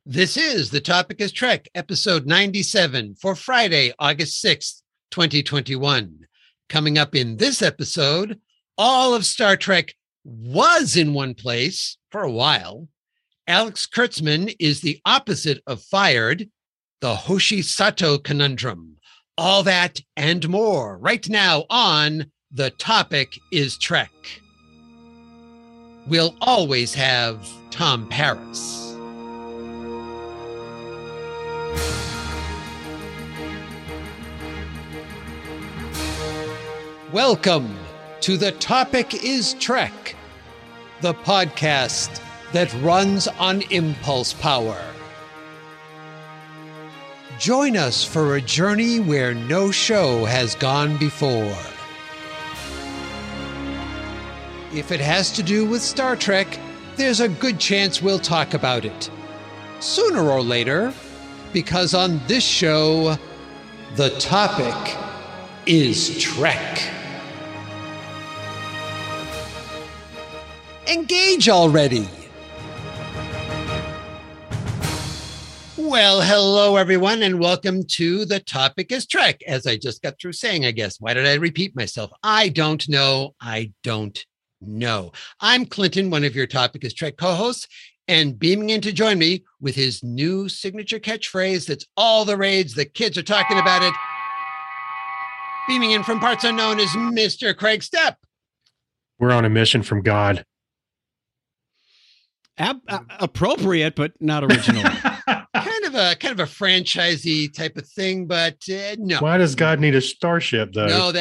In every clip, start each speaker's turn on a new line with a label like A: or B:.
A: This is The Topic is Trek, episode 97 for Friday, August 6th, 2021. Coming up in this episode, all of Star Trek was in one place for a while. Alex Kurtzman is the opposite of fired. The Hoshi Sato conundrum. All that and more right now on The Topic is Trek. We'll always have Tom Paris. Welcome to The Topic is Trek, the podcast that runs on impulse power. Join us for a journey where no show has gone before. If it has to do with Star Trek, there's a good chance we'll talk about it. Sooner or later, because on this show, the topic is Trek. Engage already. Well, hello, everyone, and welcome to The Topic is Trek. As I just got through saying, I guess. Why did I repeat myself? I don't know. I'm Clinton, one of your Topic is Trek co-hosts, and beaming in to join me with his new signature catchphrase that's all the rage. The kids are talking about it. Beaming in from parts unknown is Mr. Craig Stepp.
B: We're on a mission from God.
C: Appropriate, but not original.
A: kind of a franchisey type of thing, but no.
B: Why does God need a starship, though?
A: No.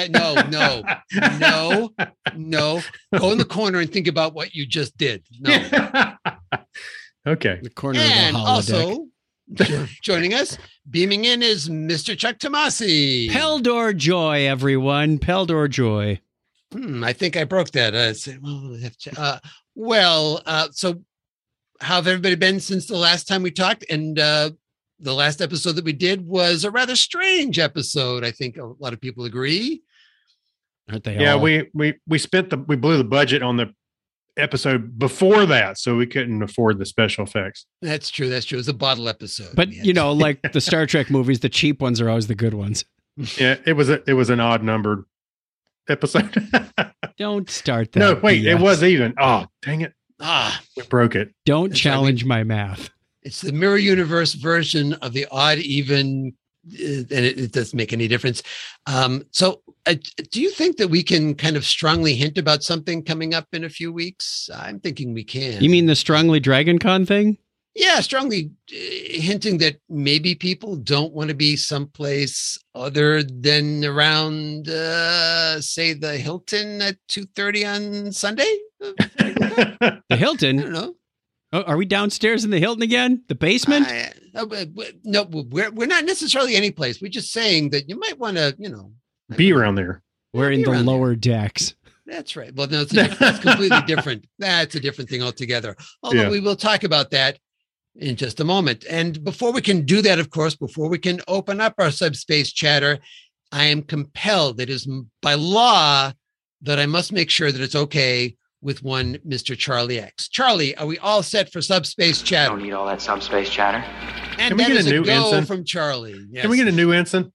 A: Go in the corner and think about what you just did. No.
B: Okay.
C: The corner
A: And
C: of the
A: also joining us, beaming in, is Mr. Chuck Tomasi.
C: Peldor Joy, everyone. Peldor Joy.
A: I think I broke that. So how have everybody been since the last time we talked? And the last episode that we did was a rather strange episode. I think a lot of people agree.
C: Aren't they?
B: Yeah,
C: all?
B: we blew the budget on the episode before that, so we couldn't afford the special effects.
A: That's true. It was a bottle episode.
C: But like the Star Trek movies, the cheap ones are always the good ones.
B: Yeah, it was an odd numbered episode.
C: Don't start that.
B: No, wait,
C: BS.
B: it was even. Oh, dang it. We broke it.
C: Don't challenge my math.
A: It's the mirror universe version of the odd even, and it doesn't make any difference. So do you think that we can kind of strongly hint about something coming up in a few weeks? I'm thinking we can.
C: You mean the Strongly Dragon Con thing?
A: Yeah, strongly hinting that maybe people don't want to be someplace other than around, say, the Hilton at 2:30 on Sunday.
C: The Hilton?
A: I don't know.
C: Oh, are we downstairs in the Hilton again? The basement?
A: No, we're not necessarily any place. We're just saying that you might want to,
B: Be around there.
C: We're in the lower decks.
A: That's right. Well, no, it's completely different. That's a different thing altogether. Although we will talk about that in just a moment. And before we can do that, of course, before we can open up our subspace chatter, I am compelled, it is by law, that I must make sure that it's okay with one Mr. Charlie X. Charlie, are we all set for subspace chatter?
D: Don't need all that subspace chatter.
A: And
B: Can we
A: that
B: get
A: is
B: a new
A: go
B: ensign?
A: from Charlie. Yes.
B: Can we get a new ensign?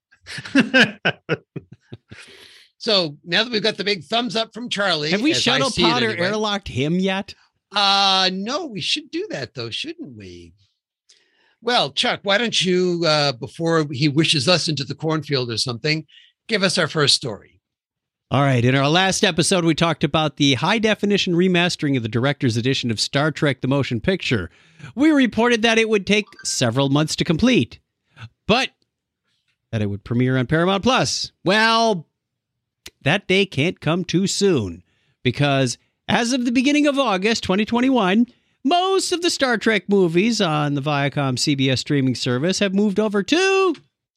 A: So now that we've got the big thumbs up from Charlie.
C: Have we
A: as I
C: shuttle
A: see it
C: pod or
A: anyway.
C: airlocked him yet?
A: No, we should do that though, shouldn't we? Well, Chuck, why don't you, before he wishes us into the cornfield or something, give us our first story.
C: All right. In our last episode, we talked about the high-definition remastering of the director's edition of Star Trek The Motion Picture. We reported that it would take several months to complete, but that it would premiere on Paramount Plus. Well, that day can't come too soon, because as of the beginning of August 2021, most of the Star Trek movies on the Viacom CBS streaming service have moved over to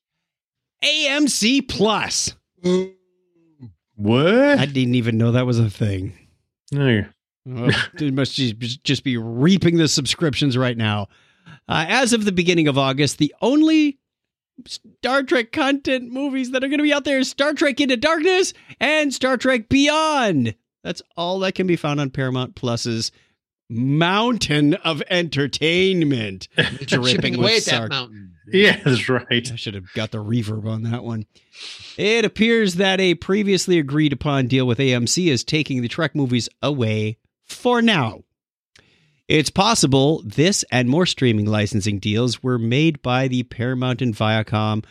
C: AMC Plus.
B: What?
C: I didn't even know that was a thing.
B: No.
C: They must just be reaping the subscriptions right now. As of the beginning of August, the only Star Trek content movies that are going to be out there is Star Trek Into Darkness and Star Trek Beyond. That's all that can be found on Paramount Plus's mountain of entertainment.
A: Chipping away at that
C: sarc.
A: mountain.
B: Yeah, that's right.
C: I should have got the reverb on that one. It appears that a previously agreed upon deal with AMC is taking the Trek movies away for now. It's possible this and more streaming licensing deals were made by the Paramount and Viacom,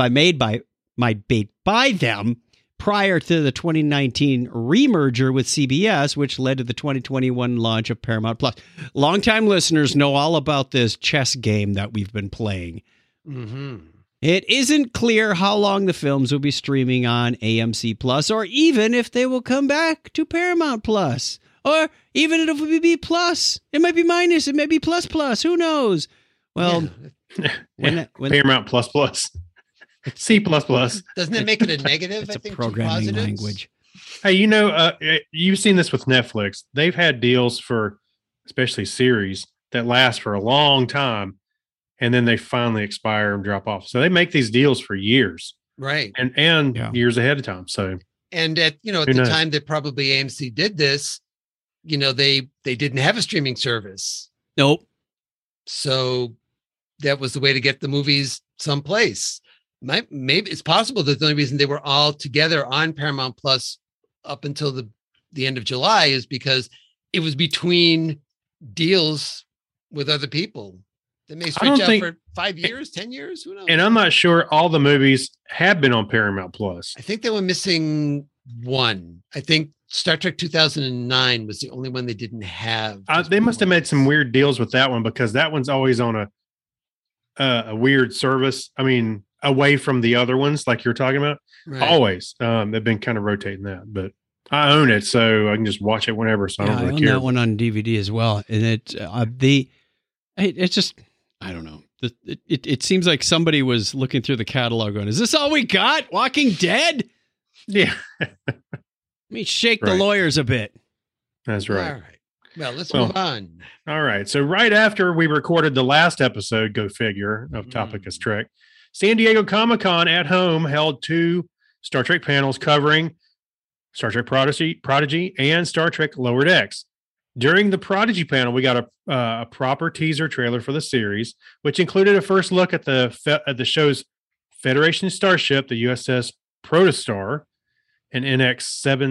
C: by them prior to the 2019 remerger with CBS, which led to the 2021 launch of Paramount Plus. Longtime listeners know all about this chess game that we've been playing.
A: Mm-hmm.
C: It isn't clear how long the films will be streaming on AMC Plus, or even if they will come back to Paramount Plus, or even if it will be Plus. It might be minus, it may be plus plus. Who knows? Well, when
B: Paramount plus plus. C++.
A: Doesn't it make it a negative?
C: It's
A: I think
C: a programming
A: two positives?
C: language.
B: Hey, you've seen this with Netflix. They've had deals for, especially series, that last for a long time, and then they finally expire and drop off. So they make these deals for years,
A: Right.
B: and
C: Yeah.
B: years ahead of time. So
A: And at
B: Who
A: the
B: knows?
A: time that probably AMC did this, they didn't have a streaming service.
C: Nope.
A: So that was the way to get the movies someplace. Maybe it's possible that the only reason they were all together on Paramount Plus up until the end of July is because it was between deals with other people. They may stretch out for 5 years, 10 years. Who knows?
B: And I'm not sure all the movies have been on Paramount Plus.
A: I think they were missing one. I think Star Trek 2009 was the only one they didn't have.
B: They must have made some weird deals with that one, because that one's always on a weird service. I mean, away from the other ones, like you're talking about.
A: Right.
B: Always. They've been kind of rotating that, but I own it, so I can just watch it whenever. So I don't
C: I
B: really
C: own
B: care.
C: that one on DVD as well, and it's just, I don't know. It seems like somebody was looking through the catalog going, "Is this all we got? Walking Dead?
B: Yeah,
C: Let me shake the
B: Right.
C: lawyers a bit."
B: that's
A: All
B: right.
A: right. Well, let's
B: Well,
A: move on.
B: All right. So right after we recorded the last episode, go figure, of Topic is Trek, San Diego Comic-Con at home held 2 Star Trek panels covering Star Trek Prodigy and Star Trek Lower Decks. During the Prodigy panel, we got a proper teaser trailer for the series, which included a first look at the show's Federation starship, the USS Protostar, and NX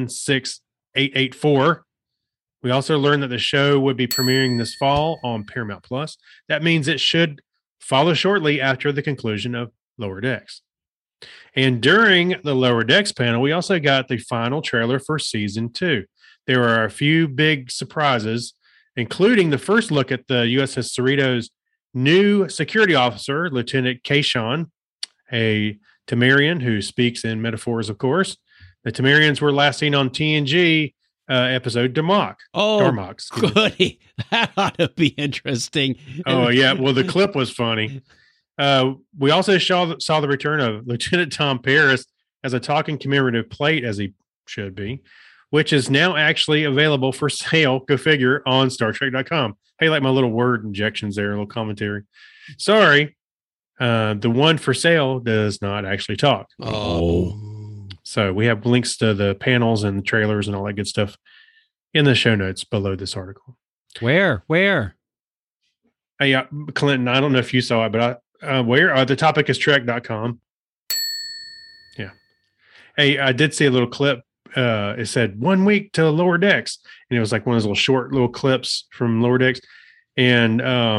B: 76884. We also learned that the show would be premiering this fall on Paramount Plus. That means it should follow shortly after the conclusion of Lower Decks. And during the Lower Decks panel, we also got the final trailer for season 2. There are a few big surprises, including the first look at the USS Cerritos' new security officer, Lieutenant Kayshawn, a Tamarian who speaks in metaphors, of course. The Tamarians were last seen on TNG episode Darmok.
C: Oh,
B: Darmok, excuse me.
C: goody. That ought to be interesting.
B: Oh, yeah. Well, the clip was funny. We also saw the return of Lieutenant Tom Paris as a talking commemorative plate, as he should be, which is now actually available for sale, go figure, on StarTrek.com. Hey, like my little word injections there, a little commentary. Sorry, the one for sale does not actually talk.
A: Oh.
B: So we have links to the panels and the trailers and all that good stuff in the show notes below this article.
C: Where?
B: Hey, Clinton, I don't know if you saw it, but where? The topic is trek.com. Yeah. Hey, I did see a little clip. It said 1 week to Lower Decks. And it was like one of those little short little clips from Lower Decks. And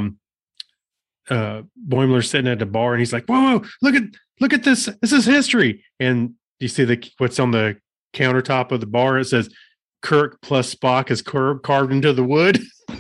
B: Boimler's sitting at the bar and he's like, whoa, look at this. This is history. And you see what's on the countertop of the bar. It says Kirk plus Spock is carved into the wood.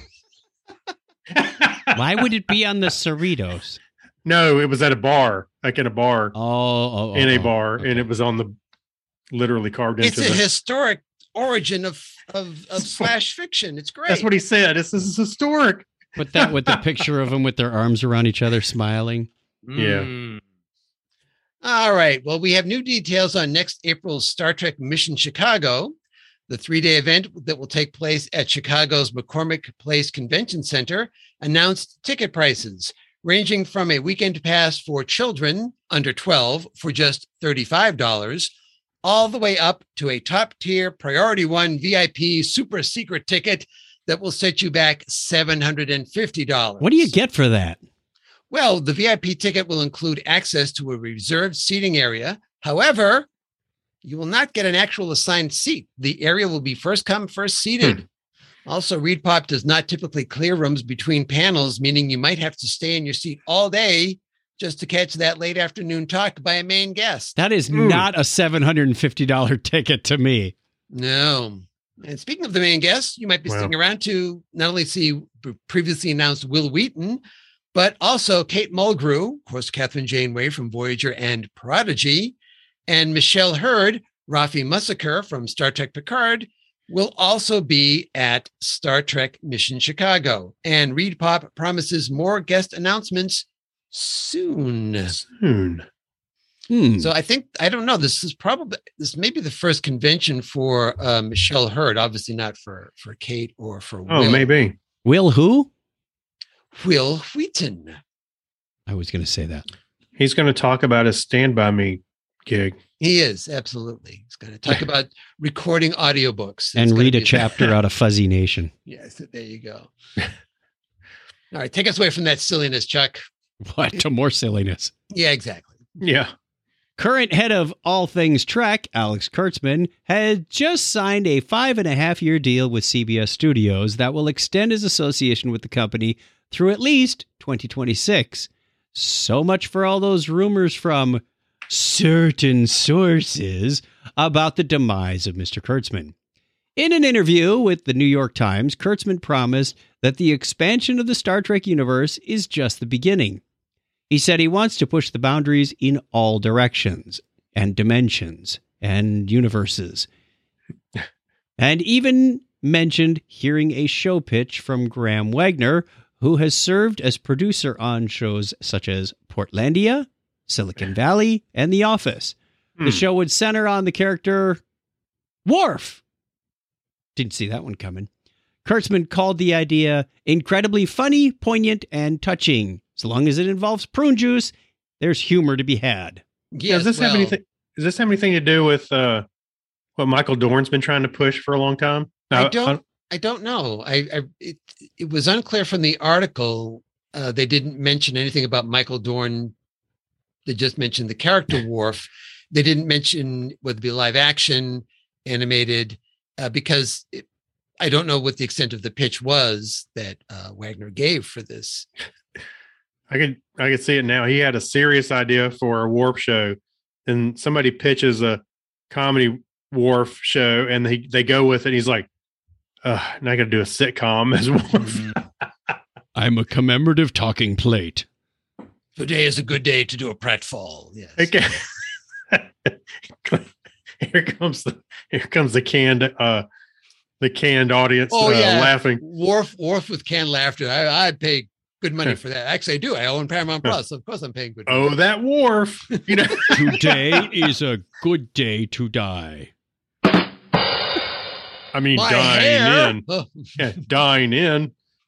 C: Why would it be on the Cerritos?
B: No, it was at a bar, like in a bar, in a bar,
C: okay.
B: and it was on the literally carved
A: It's
B: into
A: a historic origin of slash fiction. It's great.
B: That's what he said. This is historic.
C: Put that with the picture of them with their arms around each other, smiling.
B: Yeah.
A: Mm. All right. Well, we have new details on next April's Star Trek Mission Chicago, the 3-day event that will take place at Chicago's McCormick Place Convention Center. Announced ticket prices ranging from a weekend pass for children under 12 for just $35, all the way up to a top tier priority one VIP super secret ticket that will set you back $750.
C: What do you get for that?
A: Well, the VIP ticket will include access to a reserved seating area. However, you will not get an actual assigned seat. The area will be first come, first seated. Also, ReedPop does not typically clear rooms between panels, meaning you might have to stay in your seat all day just to catch that late afternoon talk by a main guest.
C: That is not a $750 ticket to me.
A: No. And speaking of the main guest, you might be sticking around to not only see previously announced Will Wheaton, but also Kate Mulgrew, of course, Catherine Janeway from Voyager and Prodigy, and Michelle Hurd, Rafi Mussaker from Star Trek Picard, will also be at Star Trek Mission Chicago. And ReedPop promises more guest announcements soon. So I don't know. This may be the first convention for Michelle Hurd, obviously not for Kate or for Will.
B: Oh, maybe.
C: Will who?
A: Will Wheaton.
C: I was going to say that.
B: He's going to talk about his Stand By Me gig.
A: He is, absolutely. He's going to talk about recording audiobooks.
C: And read a chapter out of Fuzzy Nation.
A: Yes, there you go. All right, take us away from that silliness, Chuck.
C: What? To more silliness.
A: Yeah, exactly.
B: Yeah.
C: Current head of all things Trek, Alex Kurtzman, had just signed a 5.5-year deal with CBS Studios that will extend his association with the company through at least 2026. So much for all those rumors from certain sources about the demise of Mr. Kurtzman. In an interview with the New York Times, Kurtzman promised that the expansion of the Star Trek universe is just the beginning. He said he wants to push the boundaries in all directions and dimensions and universes. And even mentioned hearing a show pitch from Graham Wagner, who has served as producer on shows such as Portlandia, Silicon Valley, and The Office. The show would center on the character Worf. Didn't see that one coming. Kurtzman called the idea incredibly funny, poignant, and touching. As long as it involves prune juice, there's humor to be had.
B: Yes, does this have anything to do with what Michael Dorn's been trying to push for a long time?
A: I don't know. It was unclear from the article. They didn't mention anything about Michael Dorn. They just mentioned the character Worf. They didn't mention whether it be live action, animated, because I don't know what the extent of the pitch was that Wagner gave for this.
B: I could see it now. He had a serious idea for a Worf show, and somebody pitches a comedy Worf show, and they go with it. He's like, "Not going to do a sitcom as Worf."
C: I'm a commemorative talking plate.
A: Today is a good day to do a pratfall. Yes.
B: Okay. Here comes the canned audience laughing.
A: Worf with canned laughter. I'd pay good money for that. Actually, I do. I own Paramount Plus. Of course, I'm paying good money.
B: Oh, that Worf. You know,
C: today is a good day to die.
B: I mean, dying in.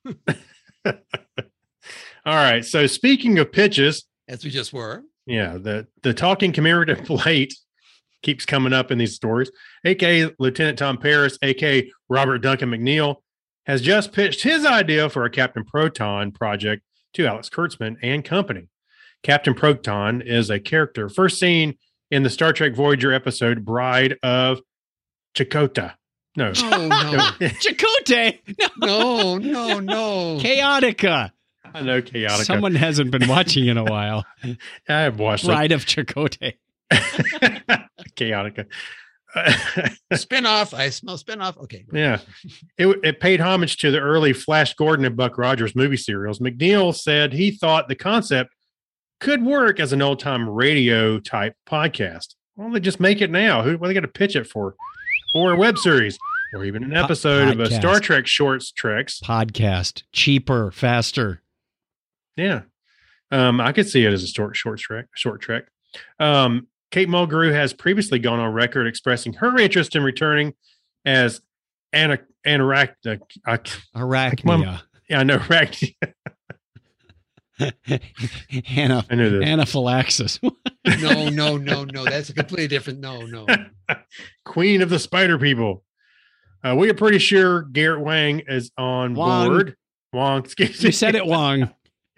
B: All right. So speaking of pitches,
A: as we just were,
B: the talking commemorative plate keeps coming up in these stories. AKA Lieutenant Tom Paris, AKA Robert Duncan McNeil, has just pitched his idea for a Captain Proton project to Alex Kurtzman and company. Captain Proton is a character first seen in the Star Trek Voyager episode Bride of Chakotay. No.
A: Oh, no.
C: Chakotay.
A: No.
C: Chaotica.
B: I know Chaotica.
C: Someone hasn't been watching in a while.
B: I have watched
C: Bride of Chakotay.
B: Chaotica.
A: Spinoff. I smell spinoff. Okay.
B: Yeah. It paid homage to the early Flash Gordon and Buck Rogers movie serials. McNeil said he thought the concept could work as an old-time radio type podcast. Well, they just make it now. What are they going to pitch it for? Or a web series, or even an episode of a Star Trek Shorts Treks
C: podcast. Cheaper, faster.
B: Yeah. I could see it as a short trek. Kate Mulgrew has previously gone on record expressing her interest in returning as Arachnia. Yeah, I know. Arachnia.
C: Anaphylaxis.
A: No. That's a completely different. No.
B: Queen of the Spider People. We are pretty sure Garrett Wang is on board. Wong, excuse me.
C: You said it, Wong.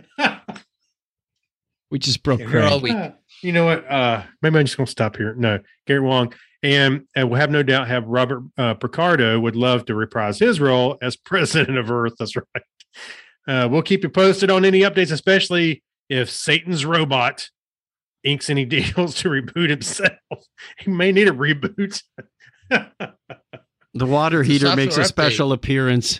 C: We just broke
A: Here all
C: Craig.
A: week.
B: You know what? Maybe I'm just going to stop here. No, Garrett Wong. And we'll have no doubt have Robert Picardo would love to reprise his role as president of Earth. That's right. We'll keep you posted on any updates, especially if Satan's robot inks any deals to reboot himself. He may need a reboot.
C: The water
A: It's a
C: heater makes a
A: software
C: special appearance.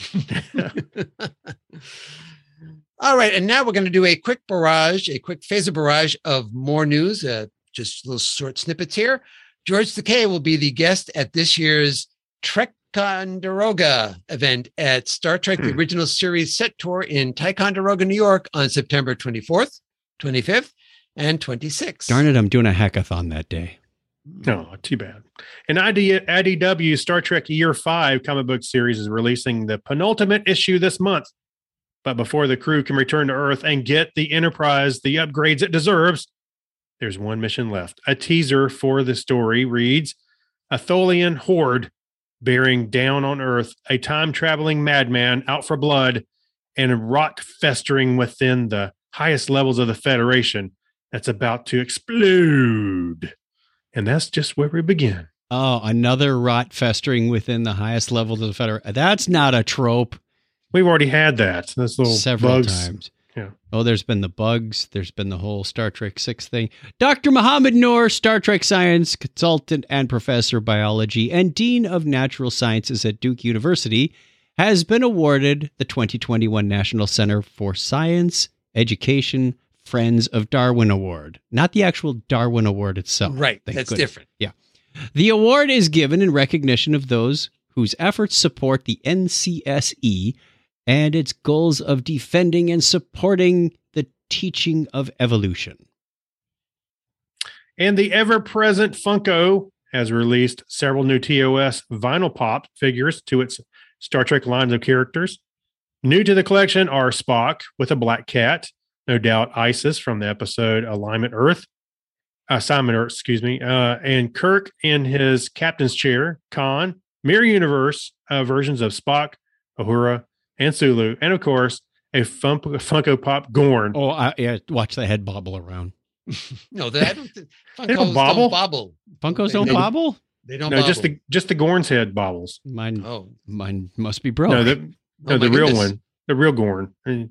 A: All right, and now we're going to do a quick phaser barrage of more news, just little short snippets here. George Takei will be the guest at this year's Ticonderoga event at Star Trek The Original Series Set Tour in Ticonderoga, New York on September 24th, 25th, and 26th.
C: Darn it, I'm doing a hackathon that day.
B: No, too bad. An IDW Star Trek Year 5 comic book series is releasing the penultimate issue this month. But before the crew can return to Earth and get the Enterprise the upgrades it deserves, there's one mission left. A teaser for the story reads, a Tholian horde bearing down on Earth, a time-traveling madman out for blood, and a rot festering within the highest levels of the Federation that's about to explode. And that's just where we begin.
C: Oh, another rot festering within the highest levels of the Federation. That's not a trope.
B: We've already had that. Those little
C: Several
B: bugs.
C: times.
B: Yeah.
C: Oh, there's been the bugs. There's been the whole Star Trek 6 thing. Dr. Muhammad Noor, Star Trek science consultant and professor of biology and dean of natural sciences at Duke University, has been awarded the 2021 National Center for Science Education Friends of Darwin Award. Not the actual Darwin Award itself.
A: Right,
C: Thank
A: that's
C: goodness.
A: different.
C: Yeah. The award is given in recognition of those whose efforts support the NCSE and its goals of defending and supporting the teaching of evolution.
B: And the ever-present Funko has released several new TOS vinyl pop figures to its Star Trek lines of characters. New to the collection are Spock with a black cat, no doubt Isis from the episode Assignment Earth, and Kirk in his captain's chair, Khan, Mirror Universe versions of Spock, Uhura, and Sulu, and of course, a Funko Pop Gorn.
C: Oh, yeah, watch the head bobble around.
A: No, they don't.
B: They don't bobble?
C: Funkos don't bobble?
A: They don't
B: No,
A: bobble.
B: just the Gorn's head bobbles.
C: Mine must be broke.
B: No,
A: Oh,
B: the
A: my
B: real
A: goodness.
B: one, the real Gorn.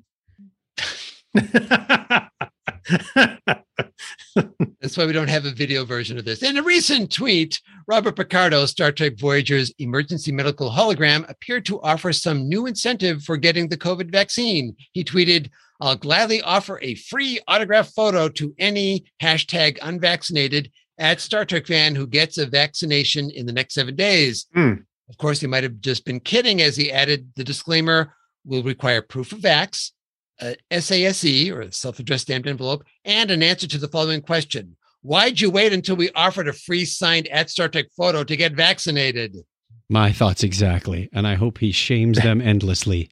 A: That's why we don't have a video version of this. In a recent tweet, Robert Picardo, Star Trek Voyager's emergency medical hologram, appeared to offer some new incentive for getting the COVID vaccine. He tweeted, I'll gladly offer a free autograph photo to any #unvaccinated at Star Trek fan who gets a vaccination in the next 7 days. Of course, he might have just been kidding as he added the disclaimer will require proof of vax, SASE or self-addressed stamped envelope, and an answer to the following question. Why'd you wait until we offered a free signed at Star Trek photo to get vaccinated?
C: My thoughts exactly. And I hope he shames them endlessly.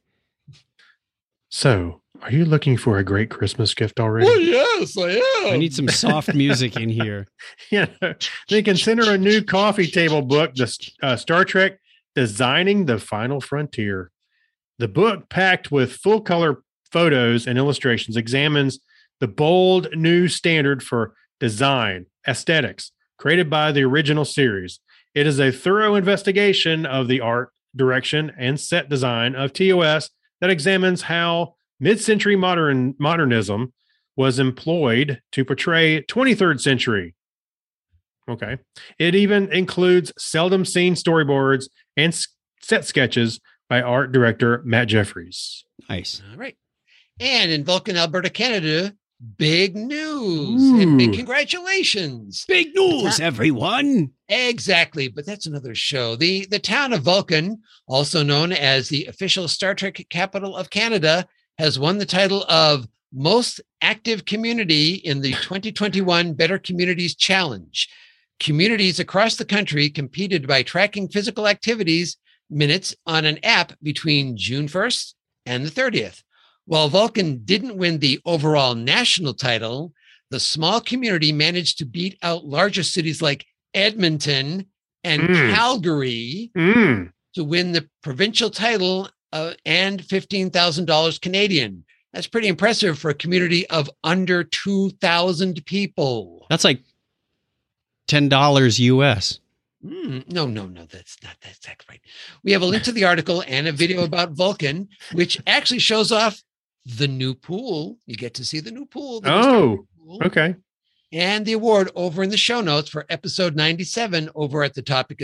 B: So, are you looking for a great Christmas gift already?
A: Well, yes, I am.
C: I need some soft music in here.
B: Yeah, they consider a new coffee table book, the Star Trek Designing the Final Frontier. The book, packed with full color photos and illustrations, examines the bold new standard for design aesthetics created by the original series. It is a thorough investigation of the art, direction, and set design of TOS that examines how mid-century modernism was employed to portray 23rd century. Okay. It even includes seldom seen storyboards and set sketches by art director Matt Jeffries.
C: Nice.
A: All right. And in Vulcan, Alberta, Canada, big news and big congratulations.
C: Big news, everyone.
A: Exactly. But that's another show. The town of Vulcan, also known as the official Star Trek capital of Canada, has won the title of Most Active Community in the 2021 Better Communities Challenge. Communities across the country competed by tracking physical activities minutes on an app between June 1st and the 30th. While Vulcan didn't win the overall national title, the small community managed to beat out larger cities like Edmonton and Calgary to win the provincial title and $15,000 Canadian. That's pretty impressive for a community of under 2,000 people.
C: That's like $10 US.
A: No, that's exactly right. We have a link to the article and a video about Vulcan, which actually shows off the new pool. You get to see the new pool.
B: Oh, okay.
A: And the award over in the show notes for episode 97 over at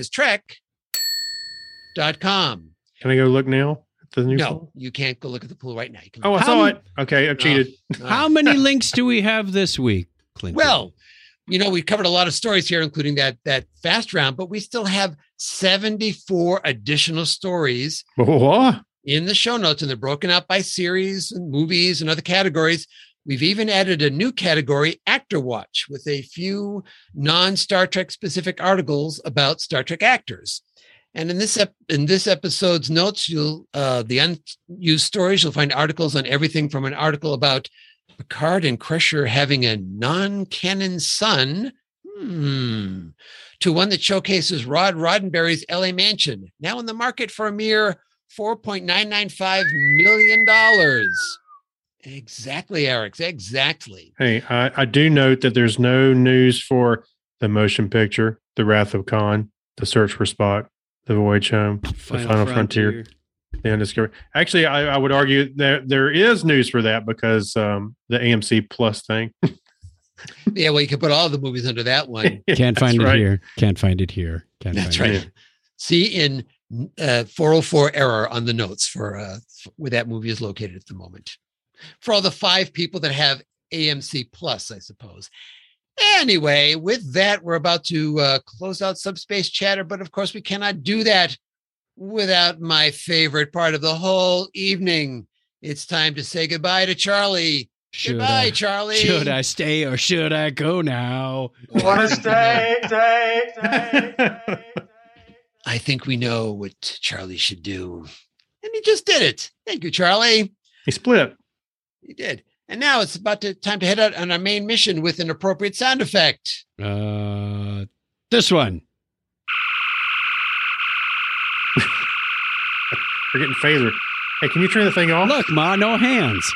A: thetopicstrek.com.
B: Can I go look now at the new pool?
A: You can't go look at the pool right now. You can
B: I saw it. Okay, I've cheated.
C: How many links do we have this week, Clinton?
A: Well, we covered a lot of stories here, including that fast round, but we still have 74 additional stories in the show notes, and they're broken out by series and movies and other categories. We've even added a new category, Actor Watch, with a few non-Star Trek specific articles about Star Trek actors. And in this episode's notes, the unused stories, you'll find articles on everything from an article about Picard and Crusher having a non-canon son, to one that showcases Rod Roddenberry's LA mansion, now in the market for a mere $4.995 million. Exactly, Eric. Exactly.
B: Hey, I do note that there's no news for the motion picture, The Wrath of Khan, The Search for Spock, The Voyage Home, The Final Frontier. The Undiscovered. Actually, I would argue that there is news for that because the AMC Plus thing.
A: Yeah, well, you can put all the movies under that one.
C: Can't find it here. Can't find it here.
A: That's right. See in 404 error on the notes for where that movie is located at the moment. For all the 5 people that have AMC Plus, I suppose. Anyway, with that, we're about to close out Subspace Chatter, but of course we cannot do that without my favorite part of the whole evening. It's time to say goodbye to Charlie. Goodbye, Charlie.
C: Should I stay or should I go now?
D: Want to stay.
A: I think we know what Charlie should do. And he just did it. Thank you, Charlie.
B: He split.
A: He did. And now it's time to head out on our main mission with an appropriate sound effect.
C: This one.
B: We're getting phaser. Hey, can you turn the thing off?
C: Look, Ma, no hands.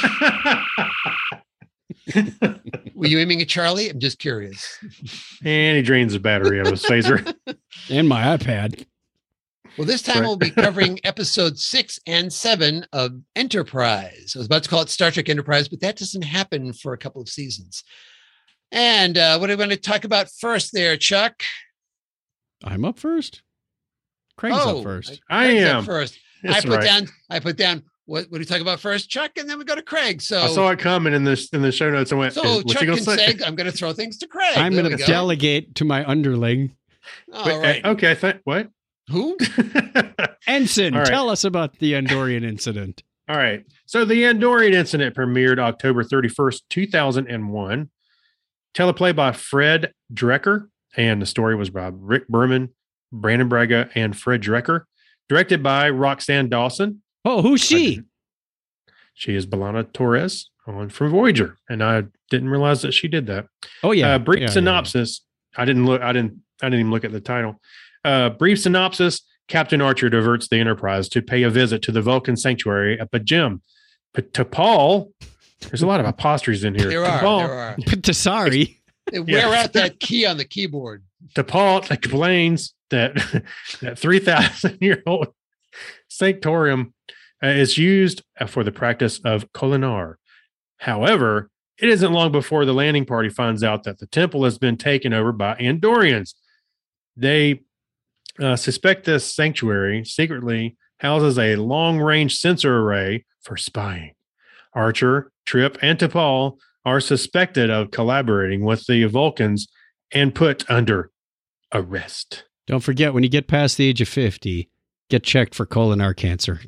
A: Were you aiming at Charlie? I'm just curious.
B: And he drains the battery out of his phaser.
C: And my iPad.
A: Well, this time we'll be covering episodes 6 and 7 of Enterprise. I was about to call it Star Trek Enterprise, but that doesn't happen for a couple of seasons. And what are we going to talk about first there, Chuck?
C: I'm up first. Craig's up first.
B: I am
A: up first.
B: That's
A: I put down what do you talk about first, Chuck? And then we go to Craig. So
B: I saw it coming in the show notes. I went,
A: so Chuck can say, I'm going to throw things to Craig.
C: I'm going to delegate to my underling.
A: All right.
B: Okay. What?
A: Who?
C: Ensign, tell us about the Andorian incident.
B: All right. So the Andorian incident premiered October 31st, 2001. Teleplay by Fred Drecker. And the story was by Rick Berman, Brandon Braga, and Fred Drecker. Directed by Roxanne Dawson.
C: Oh, who's she?
B: She is B'Elanna Torres from Voyager. And I didn't realize that she did that.
C: Oh, yeah.
B: Brief synopsis. Yeah. I didn't even look at the title. Brief synopsis. Captain Archer diverts the Enterprise to pay a visit to the Vulcan sanctuary at Pajim. T'Pol. There's a lot of apostrophes in here.
A: There are.
C: Sorry.
A: Wear out that key on the keyboard.
B: T'Pol explains that 3,000-year-old sanctorium is used for the practice of Kolinar. However, it isn't long before the landing party finds out that the temple has been taken over by Andorians. They suspect this sanctuary secretly houses a long-range sensor array for spying. Archer, Trip, and T'Pol are suspected of collaborating with the Vulcans and put under arrest.
C: Don't forget, when you get past the age of 50, get checked for Kolinar cancer.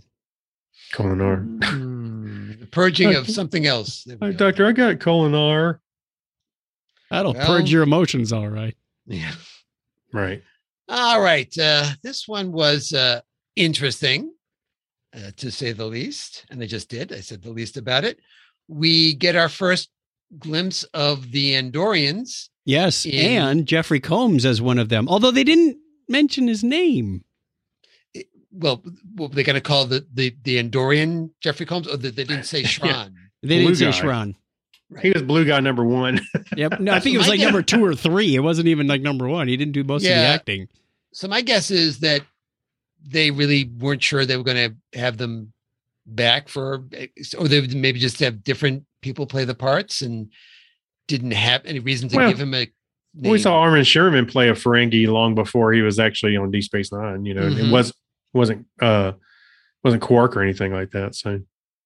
B: Kolinar.
A: Purging of something else.
B: Hi, Doctor, I got Kolinar.
C: That'll purge your emotions, all right.
A: Yeah.
B: Right.
A: All right. This one was interesting, to say the least. And I just did. I said the least about it. We get our first glimpse of the Andorians.
C: Yes, and Jeffrey Combs as one of them, although they didn't mention his name.
A: well, what they going to call the Andorian Jeffrey Combs? Or they didn't say Shran.
C: They
B: Blue
C: didn't say
B: guy.
C: Shran.
A: Right.
B: He was blue guy number 1.
C: Yep. No, I think it was like number 2 or 3. It wasn't even like number 1. He didn't do most of the acting.
A: So my guess is that they really weren't sure they were going to have them back or they would maybe just have different people play the parts and didn't have any reason to give him a name.
B: We saw Armin Sherman play a Ferengi long before he was actually on Deep Space Nine. You know, it wasn't Quark or anything like that. So,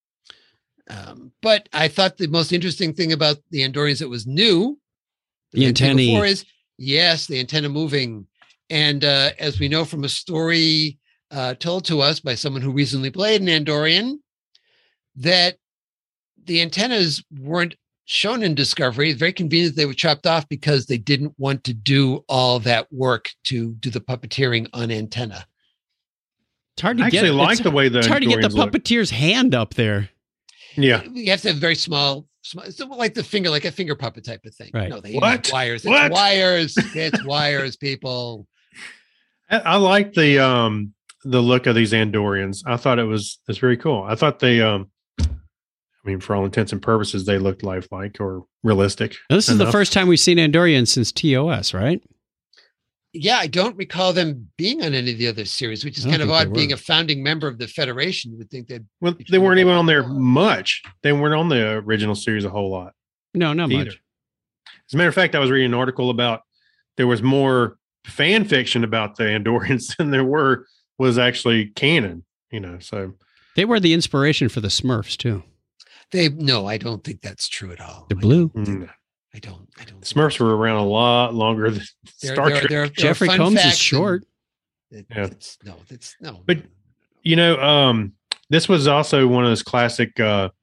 A: but I thought the most interesting thing about the Andorians that was new,
C: the antennae,
A: is the antenna moving, and as we know from a story told to us by someone who recently played an Andorian, that the antennas weren't shown in Discovery. It's very convenient they were chopped off because they didn't want to do all that work to do the puppeteering on antenna.
C: It's hard to
B: get the way
C: it's hard to get the puppeteer's hand up there.
B: Yeah,
A: you have to have very small, it's like the finger, like a finger puppet type of thing.
C: Right?
A: No, they have wires. It's wires. It's wires, people.
B: I like the look of these Andorians. I thought it's very cool. I thought they I mean, for all intents and purposes, they looked lifelike or realistic.
C: Now, this is the first time we've seen Andorians since TOS, right?
A: Yeah, I don't recall them being on any of the other series, which is kind of odd. Being a founding member of the Federation, you would think that.
B: Well, they weren't even on there much. They weren't on the original series a whole lot.
C: No, not
B: either.
C: Much.
B: As a matter of fact, I was reading an article about there was more fan fiction about the Andorians than there was actually canon. You know, so
C: they were the inspiration for the Smurfs too.
A: No, I don't think that's true at all.
C: They're blue.
A: I don't.
B: Smurfs were around a lot longer than Star Trek.
C: Jeffrey Combs is short.
A: No.
B: But you know, this was also one of those classic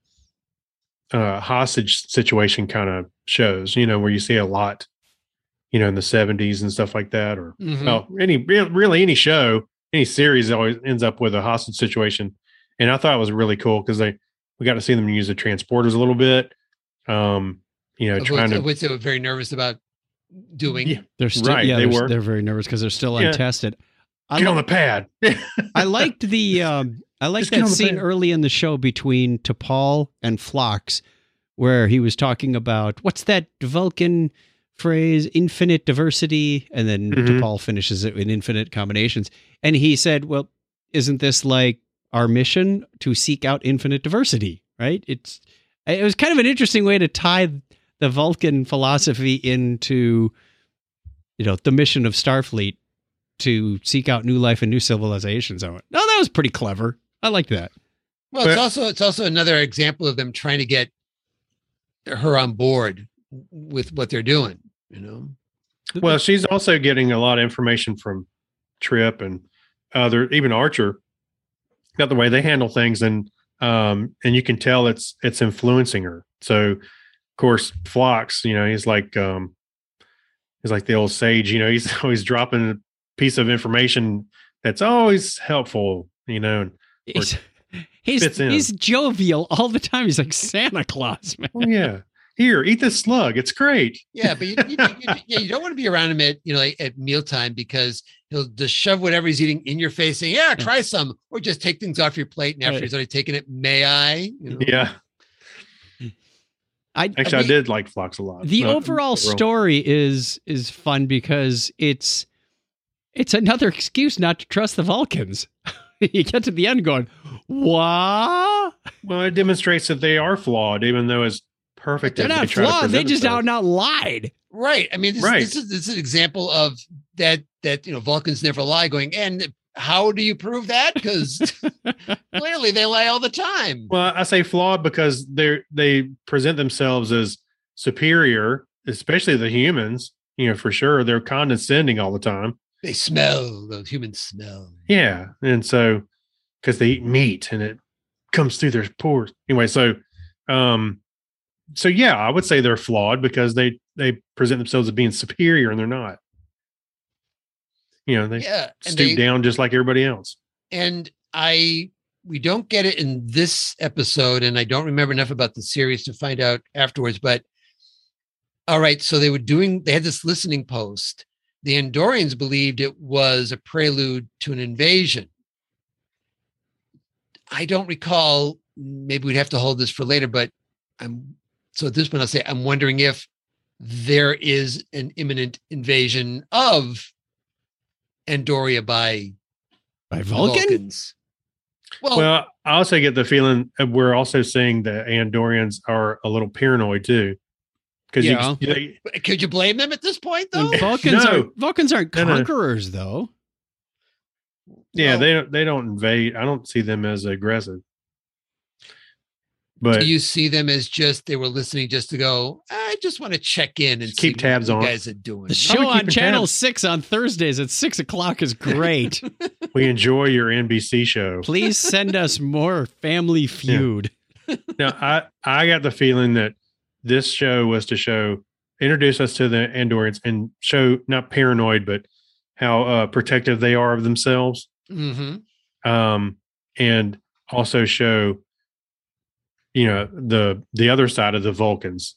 B: hostage situation kind of shows. You know, where you see a lot, you know, in the 70s and stuff like that, or any show, any series always ends up with a hostage situation. And I thought it was really cool because we got to see them use the transporters a little bit. You know,
A: which they were very nervous about doing.
B: Yeah,
C: they're still,
B: right.
C: They're very nervous because they're still untested.
B: Get on the pad.
C: I liked that scene early in the show between T'Pol and Phlox, where he was talking about what's that Vulcan phrase, infinite diversity, and then T'Pol finishes it with infinite combinations. And he said, "Well, isn't this like our mission to seek out infinite diversity?" Right? It was kind of an interesting way to tie the Vulcan philosophy into, you know, the mission of Starfleet to seek out new life and new civilizations. I went, no, that was pretty clever. I like that.
A: Well, it's also another example of them trying to get her on board with what they're doing, you know?
B: Well, she's also getting a lot of information from Trip and even Archer, got the way they handle things. And you can tell it's influencing her. So, of course, Phlox, you know, he's like the old sage. You know, he's always dropping a piece of information that's always helpful. You know,
C: he's jovial all the time. He's like Santa Claus, man.
B: Oh, yeah. Here, eat this slug. It's great.
A: Yeah, but you don't want to be around him at mealtime because he'll just shove whatever he's eating in your face, saying, "Yeah, try some," or just take things off your plate. And after he's already taken it, may I? You know?
B: Yeah. I did like Phlox a lot.
C: The overall story is fun because it's another excuse not to trust the Vulcans. You get to the end going, what?
B: Well, it demonstrates that they are flawed, even though it's perfect.
C: They're not flawed. They just out lied.
A: Right. I mean, this is an example of that, you know, Vulcans never lie going, and how do you prove that? Because clearly they lie all the time.
B: Well, I say flawed because they present themselves as superior, especially the humans, you know, for sure. They're condescending all the time.
A: They smell, those humans smell.
B: Yeah. And so, because they eat meat and it comes through their pores. Anyway, so yeah, I would say they're flawed because they present themselves as being superior and they're not. You know, they stoop down just like everybody else. And
A: we don't get it in this episode, and I don't remember enough about the series to find out afterwards, but all right, so they had this listening post. The Andorians believed it was a prelude to an invasion. I don't recall. Maybe we'd have to hold this for later, but so at this point I'll say I'm wondering if there is an imminent invasion of Andoria by
C: Vulcan?
A: Vulcans.
B: Well, I also get the feeling that we're also seeing the Andorians are a little paranoid too. Because
C: Yeah.
A: could you blame them at this point, though?
C: And Vulcans
B: No.
C: aren't
B: No, no.
C: conquerors, though.
B: Yeah,
A: Well,
B: they don't invade. I don't see them as aggressive. But
A: do you see them as just they were listening just to go, I just want to check in and
B: Just keep
A: see
B: tabs
A: what
B: on.
A: you guys are doing.
C: The show
B: Probably
C: on
B: keeping
C: Channel
B: tabs.
C: 6 on Thursdays at 6:00 is great.
B: we enjoy your NBC show.
C: Please send us more Family Feud.
B: Now, I got the feeling that this show was to introduce us to the Andorians and show not paranoid, but how protective they are of themselves.
A: Mm-hmm.
B: And also show, the other side of the Vulcans.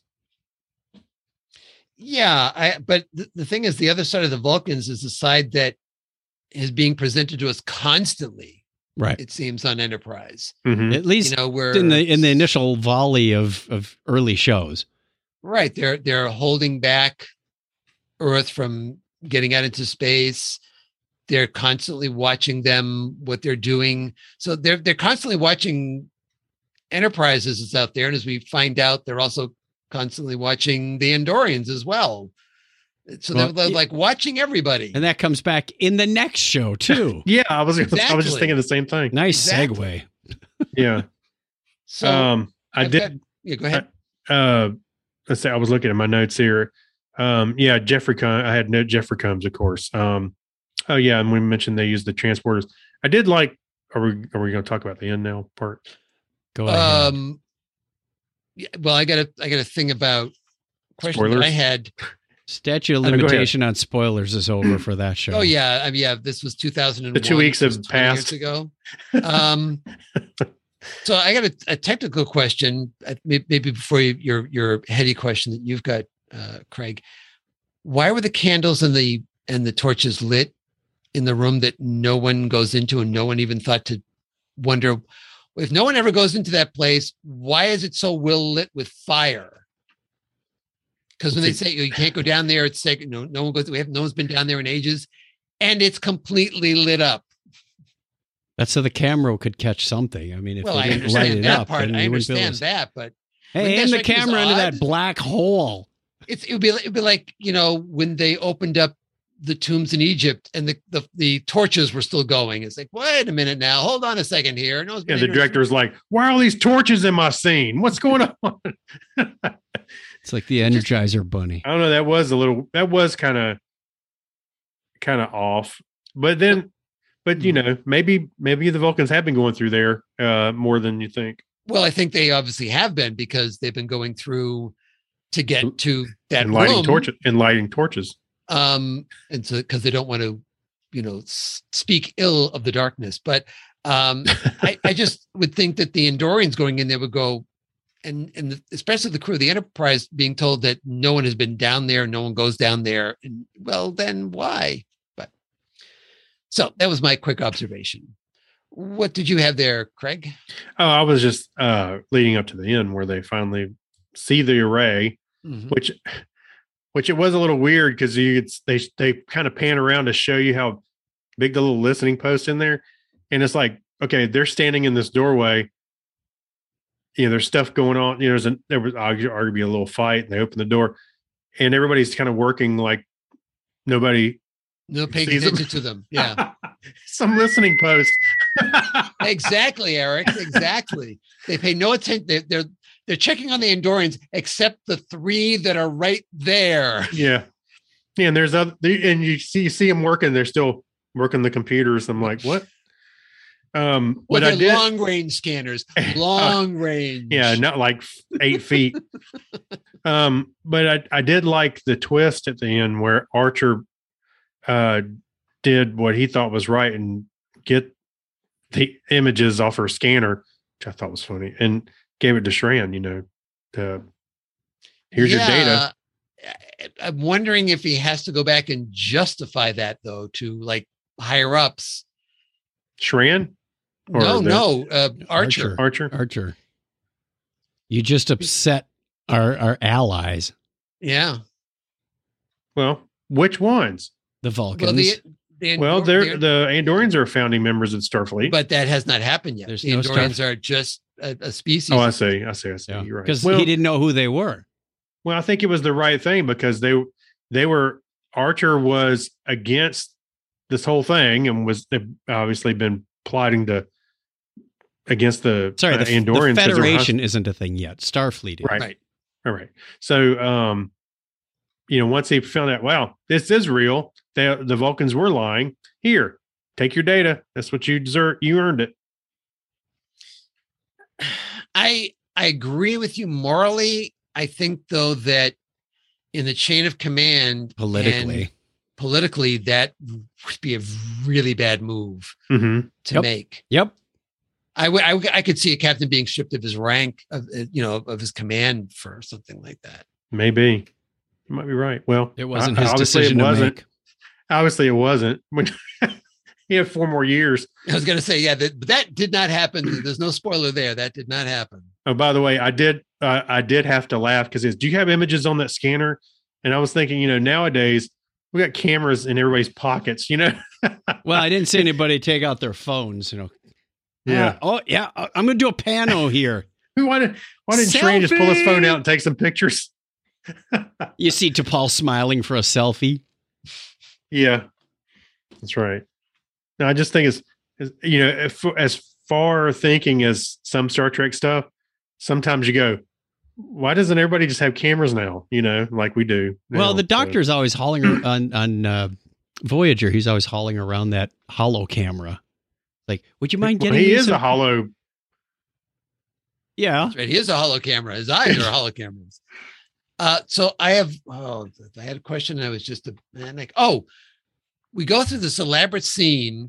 A: Yeah, but the thing is, the other side of the Vulcans is the side that is being presented to us constantly.
C: Right.
A: It seems on Enterprise.
B: Mhm.
C: At least
A: Where
C: in the initial volley of early shows.
A: right, they're holding back Earth from getting out into space. They're constantly watching them, what they're doing. So they're constantly watching Enterprises that's out there, and as we find out, they're also constantly watching the Andorians as well. So they're like watching everybody.
C: And that comes back in the next show, too.
B: Yeah, I was just
A: Exactly.
B: thinking the same thing.
C: Nice
A: Exactly.
C: segue.
B: Yeah.
A: So
B: I did.
A: Yeah, go ahead.
B: Let's say I was looking at my notes here. Yeah, Jeffrey Combs. I had note Jeffrey Combs, of course. Oh yeah, and we mentioned they used the transporters. I did like. Are we going to talk about the end now part?
C: Go ahead.
A: Yeah, well, I got a thing about question
B: Spoilers?
A: that I had.
C: Statute of
B: go ahead.
C: limitation on spoilers is over for that show.
A: Oh yeah, this was 2001.
B: The 2 weeks have
A: 20
B: passed.
A: years ago. So I got a technical question, maybe before your heady question that you've got, Craig. Why were the candles and the torches lit in the room that no one goes into, and no one even thought to wonder if no one ever goes into that place? Why is it so well lit with fire? Because when they say you can't go down there, it's like no one goes. No one's been down there in ages, and it's completely lit up.
C: That's so the camera could catch something. I mean, if
A: Well,
C: they
A: I
C: didn't light
A: understand
C: it
A: that
C: up,
A: part.
C: then
A: I
C: you wouldn't be able
A: understand
C: to-
A: that, but
C: Hey,
A: Wouldn't
C: aim
A: that
C: the
A: strike you as
C: camera into
A: odd?
C: that black hole.
A: it'd be like when they opened up the tombs in Egypt and the torches were still going. It's like, wait a minute now, hold on a second here. No one's
B: Yeah,
A: been
B: the
A: in-
B: director's like, "Why are all these torches in my scene? What's going on?"
C: It's like the Energizer Bunny.
B: I don't know. That was kind of off. But then, maybe the Vulcans have been going through there more than you think.
A: Well, I think they obviously have been, because they've been going through to get to that
B: And lighting
A: room.
B: torches.
A: And so because they don't want to, speak ill of the darkness. But I just would think that the Andorians going in there would go, and especially the crew of the Enterprise being told that no one has been down there, no one goes down there, and well, then why? But so that was my quick observation. What did you have there, Craig?
B: Oh, I was just leading up to the end where they finally see the array,
A: Mhm.
B: which it was a little weird because they kind of pan around to show you how big the little listening post in there, and it's like, okay, they're standing in this doorway. There's stuff going on. There was arguably a little fight, and they open the door, and everybody's kind of working like nobody.
A: No paying
B: sees them.
A: attention to them. Yeah,
B: Some listening post.
A: exactly, Eric. Exactly. They pay no attention. They're checking on the Andorians, except the three that are right there.
B: Yeah. Yeah, and there's other, and you see them working. They're still working the computers. I'm like, what?
A: Well,
B: But I
A: they're
B: did.
A: long range scanners. Long range.
B: Yeah, not like 8 feet. But I did like the twist at the end where Archer did what he thought was right and get the images off her scanner, which I thought was funny, and gave it to Shran. Here's your data.
A: I'm wondering if he has to go back and justify that, though, to like higher ups.
B: Shran?
A: No, Archer.
B: Archer.
C: You just upset our allies,
A: Yeah.
B: Well, which ones?
C: the Vulcans.
A: Well,
B: the Andorians are founding members of Starfleet.
A: but that has not happened yet.
C: There's
A: The
C: no
A: Andorians are just a species.
B: Oh, I see.
C: Yeah.
B: You're right.
C: Because
B: Well,
C: he didn't know who they were.
B: well, I think it was the right thing because they were Archer was against this whole thing and they've obviously been plotting against the
C: Sorry, the
B: Andorians.
C: Federation isn't a thing yet. Starfleet is.
B: Right. All right. So, once he found out, wow, this is real. The Vulcans were lying. Here, take your data. That's what you deserve. You earned it.
A: I agree with you morally. I think though that in the chain of command,
C: Politically,
A: that would be a really bad move
B: Mm-hmm.
A: to make.
C: Yep.
A: I could see a captain being stripped of his rank, of his command for something like that.
B: Maybe. You might be right. Well,
C: It wasn't his
B: obviously
C: decision
B: it
C: to
B: wasn't.
C: make.
B: Obviously, it wasn't. He had 4 more years.
A: I was going to say, yeah, that did not happen. There's no spoiler there. That did not happen.
B: Oh, by the way, I did have to laugh because do you have images on that scanner? And I was thinking, nowadays we got cameras in everybody's pockets.
C: Well, I didn't see anybody take out their phones.
B: Yeah.
C: I'm going to do a pano here.
B: Why didn't Shane just pull his phone out and take some pictures?
C: You see T'Pol smiling for a selfie.
B: Yeah, that's right. No, I just think as far thinking as some Star Trek stuff, sometimes you go, why doesn't everybody just have cameras now? Like we do.
C: Well, the Doctor's always hauling on Voyager. He's always hauling around that hollow camera. Like, would you mind getting?
B: He is a hollow.
C: Yeah,
A: that's right. He is a hollow camera. His eyes are hollow cameras. So I had a question. And I was just we go through this elaborate scene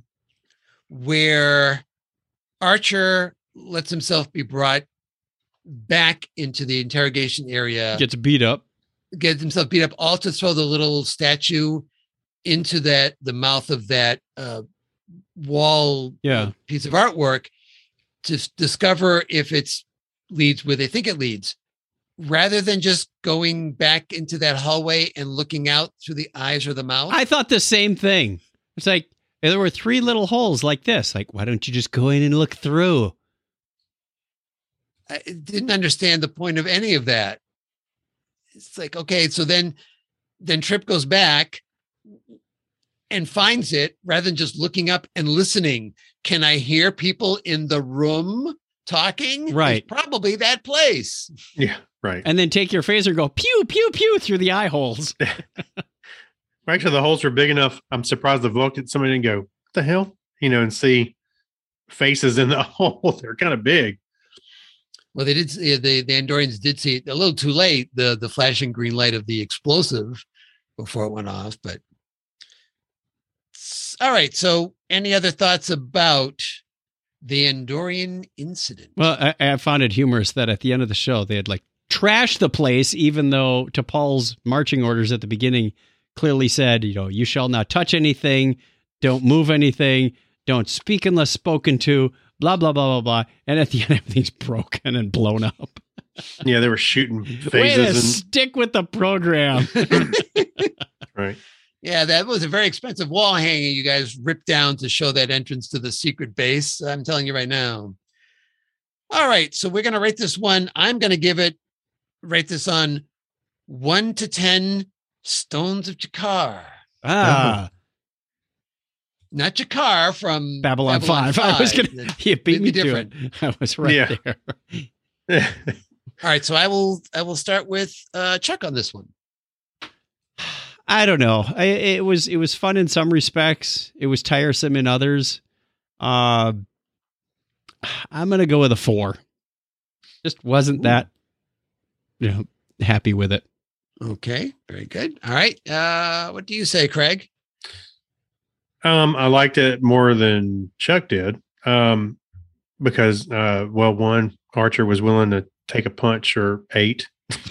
A: where Archer lets himself be brought back into the interrogation area,
C: gets himself beat up, all to throw the little statue into the mouth of that wall piece of artwork to discover if it's leads where they think it leads, rather than just going back into that hallway and looking out through the eyes or the mouth. I thought the same thing. It's like there were 3 little holes like this. Like, why don't you just go in and look through?
A: I didn't understand the point of any of that. It's like, okay, so then Trip goes back and finds it rather than just looking up and listening. Can I hear people in the room talking?
C: Right.
A: It's probably that place.
B: Yeah, right.
C: And then take your phaser and go pew, pew, pew through the eye holes.
B: Actually, the holes were big enough. I'm surprised the Vulcan, somebody didn't go, what the hell? And see faces in the hole. They're kind of big.
A: Well, they did. The Andorians did see it a little too late. The flashing green light of the explosive before it went off. But all right. So, any other thoughts about the Andorian incident?
C: Well, I found it humorous that at the end of the show they had trashed the place, even though T'Pol's marching orders at the beginning clearly said, you shall not touch anything, don't move anything, don't speak unless spoken to. Blah, blah, blah, blah, blah. And at the end, everything's broken and blown up.
B: Yeah, they were shooting phases.
C: Way to stick with the program.
B: Right.
A: Yeah, that was a very expensive wall hanging you guys ripped down to show that entrance to the secret base. I'm telling you right now. All right, so we're going to rate this one. I'm going to rate this on 1 to 10 Stones of Jakar. Not Jakar from
C: Babylon 5. I was going to, you beat me to it. I was right there.
A: All right. So I will start with Chuck on this one.
C: I don't know. It was fun in some respects. It was tiresome in others. I'm going to go with a 4. Just wasn't that, happy with it.
A: Okay. Very good. All right. What do you say, Craig?
B: I liked it more than Chuck did. Because, one, Archer was willing to take a punch or 8.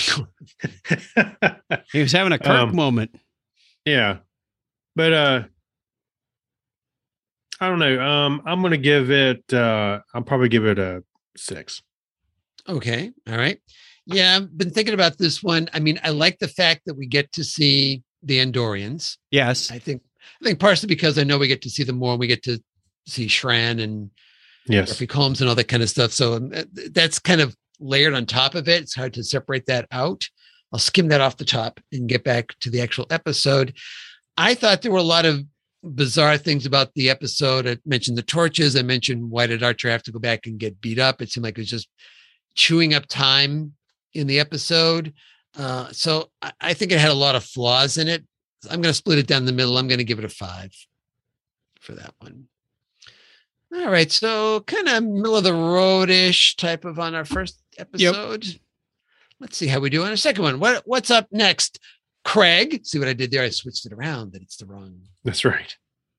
C: He was having a Kirk moment.
B: Yeah. But I don't know. I'm going to give it. I'll probably give it a 6.
A: Okay. All right. Yeah, I've been thinking about this one. I mean, I like the fact that we get to see the Andorians.
C: Yes.
A: I think partially because I know we get to see them more and we get to see Shran and
B: Yes.
A: Jeffrey Combs and all that kind of stuff. So that's kind of layered on top of it. It's hard to separate that out. I'll skim that off the top and get back to the actual episode. I thought there were a lot of bizarre things about the episode. I mentioned the torches. I mentioned why did Archer have to go back and get beat up? It seemed like it was just chewing up time in the episode. So I think it had a lot of flaws in it. I'm going to split it down the middle. I'm going to give it a 5 for that one. All right. So kind of middle of the road-ish type of on our first episode. Yep. Let's see how we do on our second one. What's up next? Craig. See what I did there? I switched it around that it's the wrong.
B: That's right.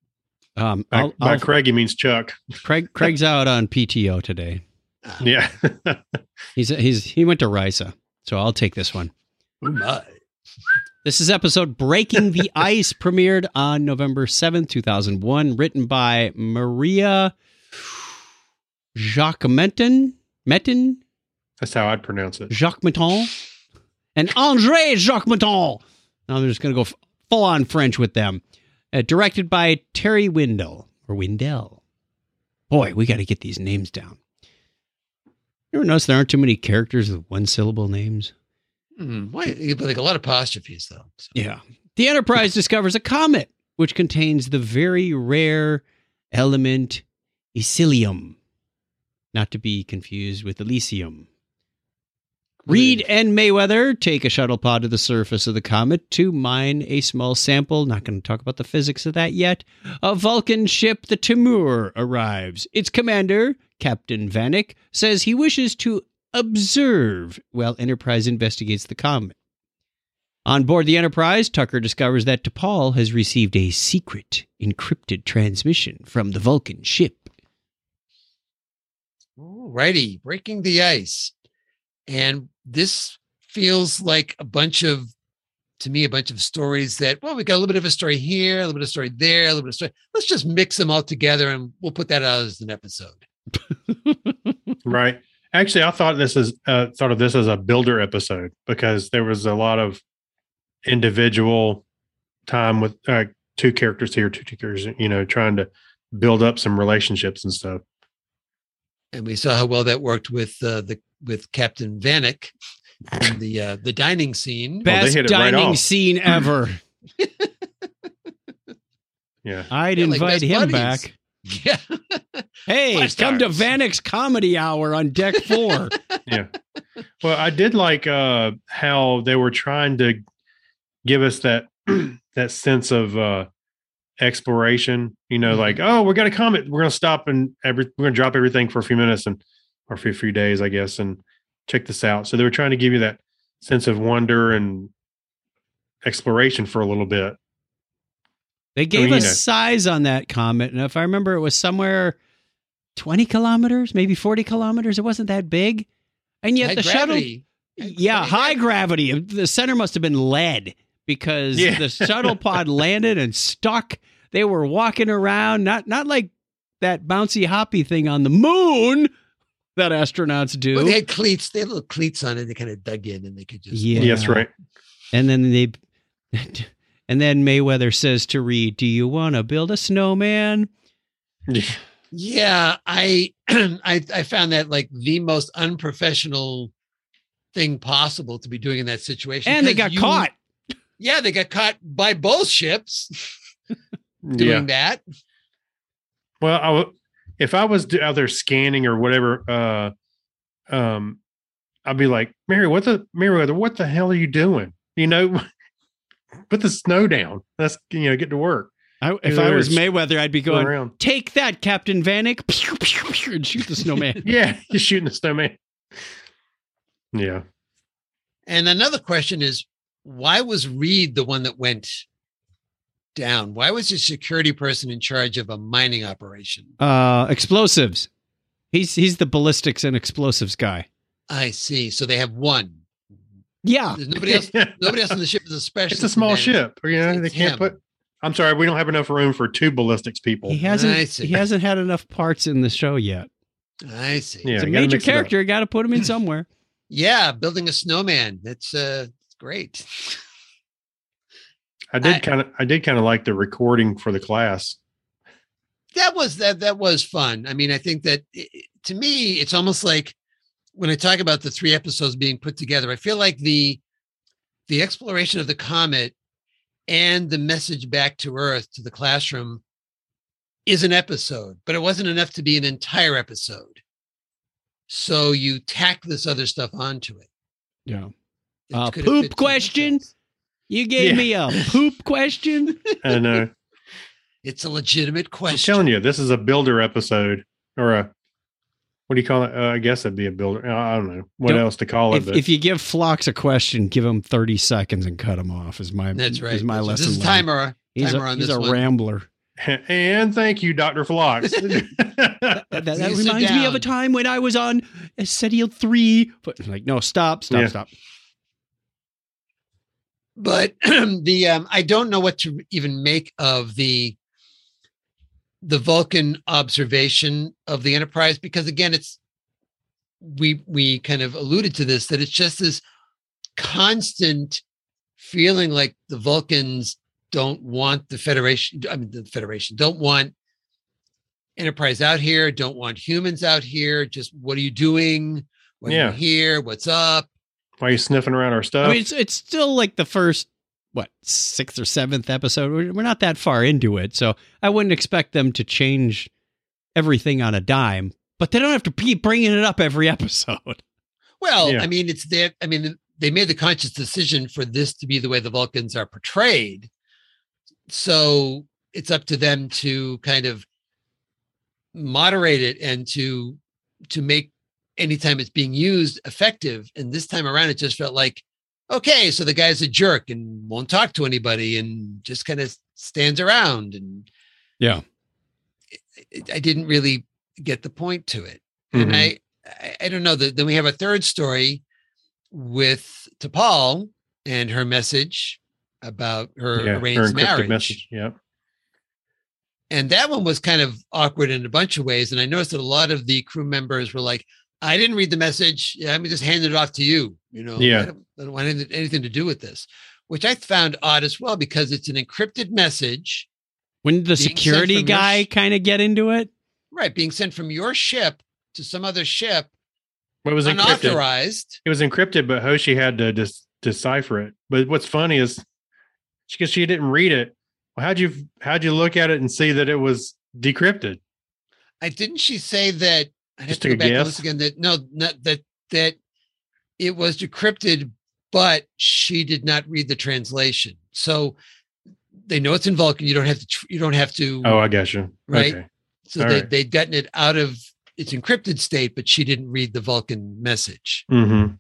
C: By
B: Craig, he means Chuck.
C: Craig's out on PTO today.
B: Yeah.
C: he went to Risa, so I'll take this one.
A: Oh my.
C: This is episode Breaking the Ice, premiered on November 7th, 2001, written by Maria Jacques-Menton.
B: That's how I'd pronounce it.
C: Jacques-Menton. And André Jacques-Menton. Now I'm just going to go full-on French with them. Directed by Terry Windell. Boy, we got to get these names down. You ever notice there aren't too many characters with one-syllable names?
A: Why? Like a lot of apostrophes, though. So.
C: Yeah. The Enterprise discovers a comet, which contains the very rare element Ecilium, not to be confused with Elysium. Reed and Mayweather take a shuttle pod to the surface of the comet to mine a small sample. Not going to talk about the physics of that yet. A Vulcan ship, the Timur, arrives. Its commander, Captain Vanek, says he wishes to observe while Enterprise investigates the comet. On board the Enterprise, Tucker discovers that T'Pol has received a secret encrypted transmission from the Vulcan ship.
A: Alrighty, breaking the ice. And this feels like a bunch of stories that, well, we got a little bit of a story here, a little bit of story there, a little bit of story. Let's just mix them all together and we'll put that out as an episode.
B: Right. Actually, I thought of this as a builder episode because there was a lot of individual time with 2 characters here, 2 characters, trying to build up some relationships and stuff.
A: And we saw how well that worked with Captain Vanek in the dining scene.
C: Best dining scene ever.
B: Yeah,
C: I'd invite him back.
A: Yeah.
C: Hey, come to Vanek's Comedy Hour on deck 4.
B: Yeah. Well, I did like how they were trying to give us that that sense of exploration. Like, oh, we got a comet. We're going to stop and we're going to drop everything for a few minutes or for a few days, I guess, and check this out. So they were trying to give you that sense of wonder and exploration for a little bit.
C: They gave us size on that comet, and if I remember, it was somewhere 20 kilometers, maybe 40 kilometers. It wasn't that big. And yet high gravity. The center must have been lead because the shuttle pod landed and stuck. They were walking around, not like that bouncy hoppy thing on the moon that astronauts do.
A: Well, they had cleats. They had little cleats on it. They kind of dug in and they could just...
B: Yeah. Yes, right.
C: And then And then Mayweather says to Reed, "Do you want to build a snowman?"
A: Yeah, I found that like the most unprofessional thing possible to be doing in that situation.
C: And they got caught.
A: Yeah, they got caught by both ships doing that.
B: Well, if I was out there scanning or whatever, I'd be like, Meriwether, what the hell are you doing? Put the snow down. Let's get to work.
C: If I was Mayweather, I'd be going around. Take that, Captain Vanek, pew, pew, pew, and shoot the snowman.
B: Yeah, just shooting the snowman. Yeah.
A: And another question is, why was Reed the one that went down? Why was the security person in charge of a mining operation?
C: Explosives. He's the ballistics and explosives guy.
A: I see. So they have one.
C: Yeah.
A: There's nobody else. Nobody else on the ship is a specialist.
B: It's a small ship. They can't put I'm sorry, we don't have enough room for 2 ballistics people.
C: He
A: I
C: hasn't.
A: see.
C: He hasn't had enough parts in the show yet.
A: I see.
B: Yeah,
C: It's a
B: you gotta
C: major
B: mix it up.
C: character. Got to put him in somewhere.
A: Yeah, building a snowman. That's great.
B: I did kind of like the recording for the class.
A: That was fun. I mean, I think that to me, it's almost like when I talk about the 3 episodes being put together, I feel like the exploration of the comet and the message back to Earth, to the classroom, is an episode, but it wasn't enough to be an entire episode. So you tack this other stuff onto it.
C: Yeah.
A: It could have fit
C: Poop
A: so much
C: question.
A: else.
C: You gave me a poop question.
B: I know.
A: It's a legitimate
B: I'm
A: question.
B: telling you, this is a builder episode, or a, what do you call it? I guess it'd be a builder. I don't know what else to call it.
C: If you give Phlox a question, give him 30 seconds and cut him off. Is my
A: That's right.
C: Is my
A: That's right.
C: lesson.
A: This is
C: learned.
A: timer
C: He's
A: on
C: he's
A: this
C: a
A: one.
C: rambler.
B: And thank you, Dr. Phlox.
C: That
A: Please sit
C: reminds me of a
A: down.
C: time when I was on Cetial 3. But like, no, stop.
B: Yeah.
A: But the I don't know what to even make of the Vulcan observation of the Enterprise, because again, it's we kind of alluded to this, that it's just this constant feeling like the Vulcans don't want the Federation. I mean, the Federation don't want Enterprise out here, don't want humans out here. Just what are you doing? When
B: Yeah.
A: you're here, what's up?
B: Why are you sniffing around our stuff?
C: I mean, it's still like the first, 6th or 7th episode. We're not that far into it. So I wouldn't expect them to change everything on a dime, but they don't have to keep bringing it up every episode.
A: Well,
B: Yeah.
A: I mean, it's that. I mean, they made the conscious decision for this to be the way the Vulcans are portrayed. So it's up to them to kind of moderate it and to make anytime it's being used effective. And this time around, it just felt like, okay, so the guy's a jerk and won't talk to anybody and just kind of stands around. And
C: Yeah.
A: I didn't really get the point to it. And
B: Mhm.
A: I don't know. Then we have a third story with T'Pol and her message about her
B: Yeah,
A: arranged
B: her encrypted
A: marriage.
B: message. Yeah.
A: And that one was kind of awkward in a bunch of ways. And I noticed that a lot of the crew members were like, I didn't read the message. Yeah, I'm just handing it off to you. You know,
B: Yeah.
A: I don't want anything to do with this, which I found odd as well, because it's an encrypted message,
C: When the
A: Being sent
C: security
A: from your
C: guy kind of get into it.
A: right? Being sent from your ship to some other ship,
B: Well, it was encrypted.
A: unauthorized.
B: It was encrypted, but Hoshi had to decipher it. But what's funny is because she didn't read it. Well, how'd you look at it and see that it was decrypted?
A: Didn't she say that? I'd have
B: Just
A: to
B: take
A: go
B: a
A: back and
B: guess.
A: listen again. That it was decrypted, but she did not read the translation. So they know it's in Vulcan. You don't have to.
B: Oh, I got you.
A: Right.
B: Okay.
A: So
B: all right.
A: they'd gotten it out of its encrypted state, but she didn't read the Vulcan message.
B: Mm-hmm.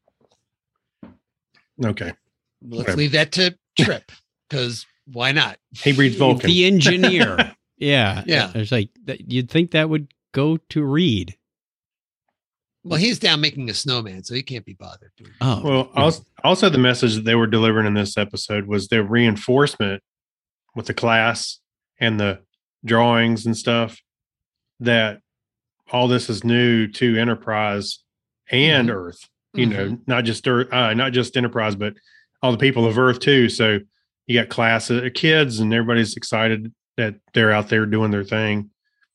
B: Okay.
A: Let's
B: Okay.
A: leave that to Trip, because why not?
B: He reads Vulcan.
C: The engineer. Yeah.
A: Yeah.
C: There's like, you'd think that would go to Reed.
A: Well, he's down making a snowman, so he can't be bothered.
C: Oh.
B: Well, also the message that they were delivering in this episode was their reinforcement with the class and the drawings and stuff, that all this is new to Enterprise and Earth. You know, not just Earth, not just Enterprise, but all the people of Earth too. So you got class of kids, and everybody's excited that they're out there doing their thing.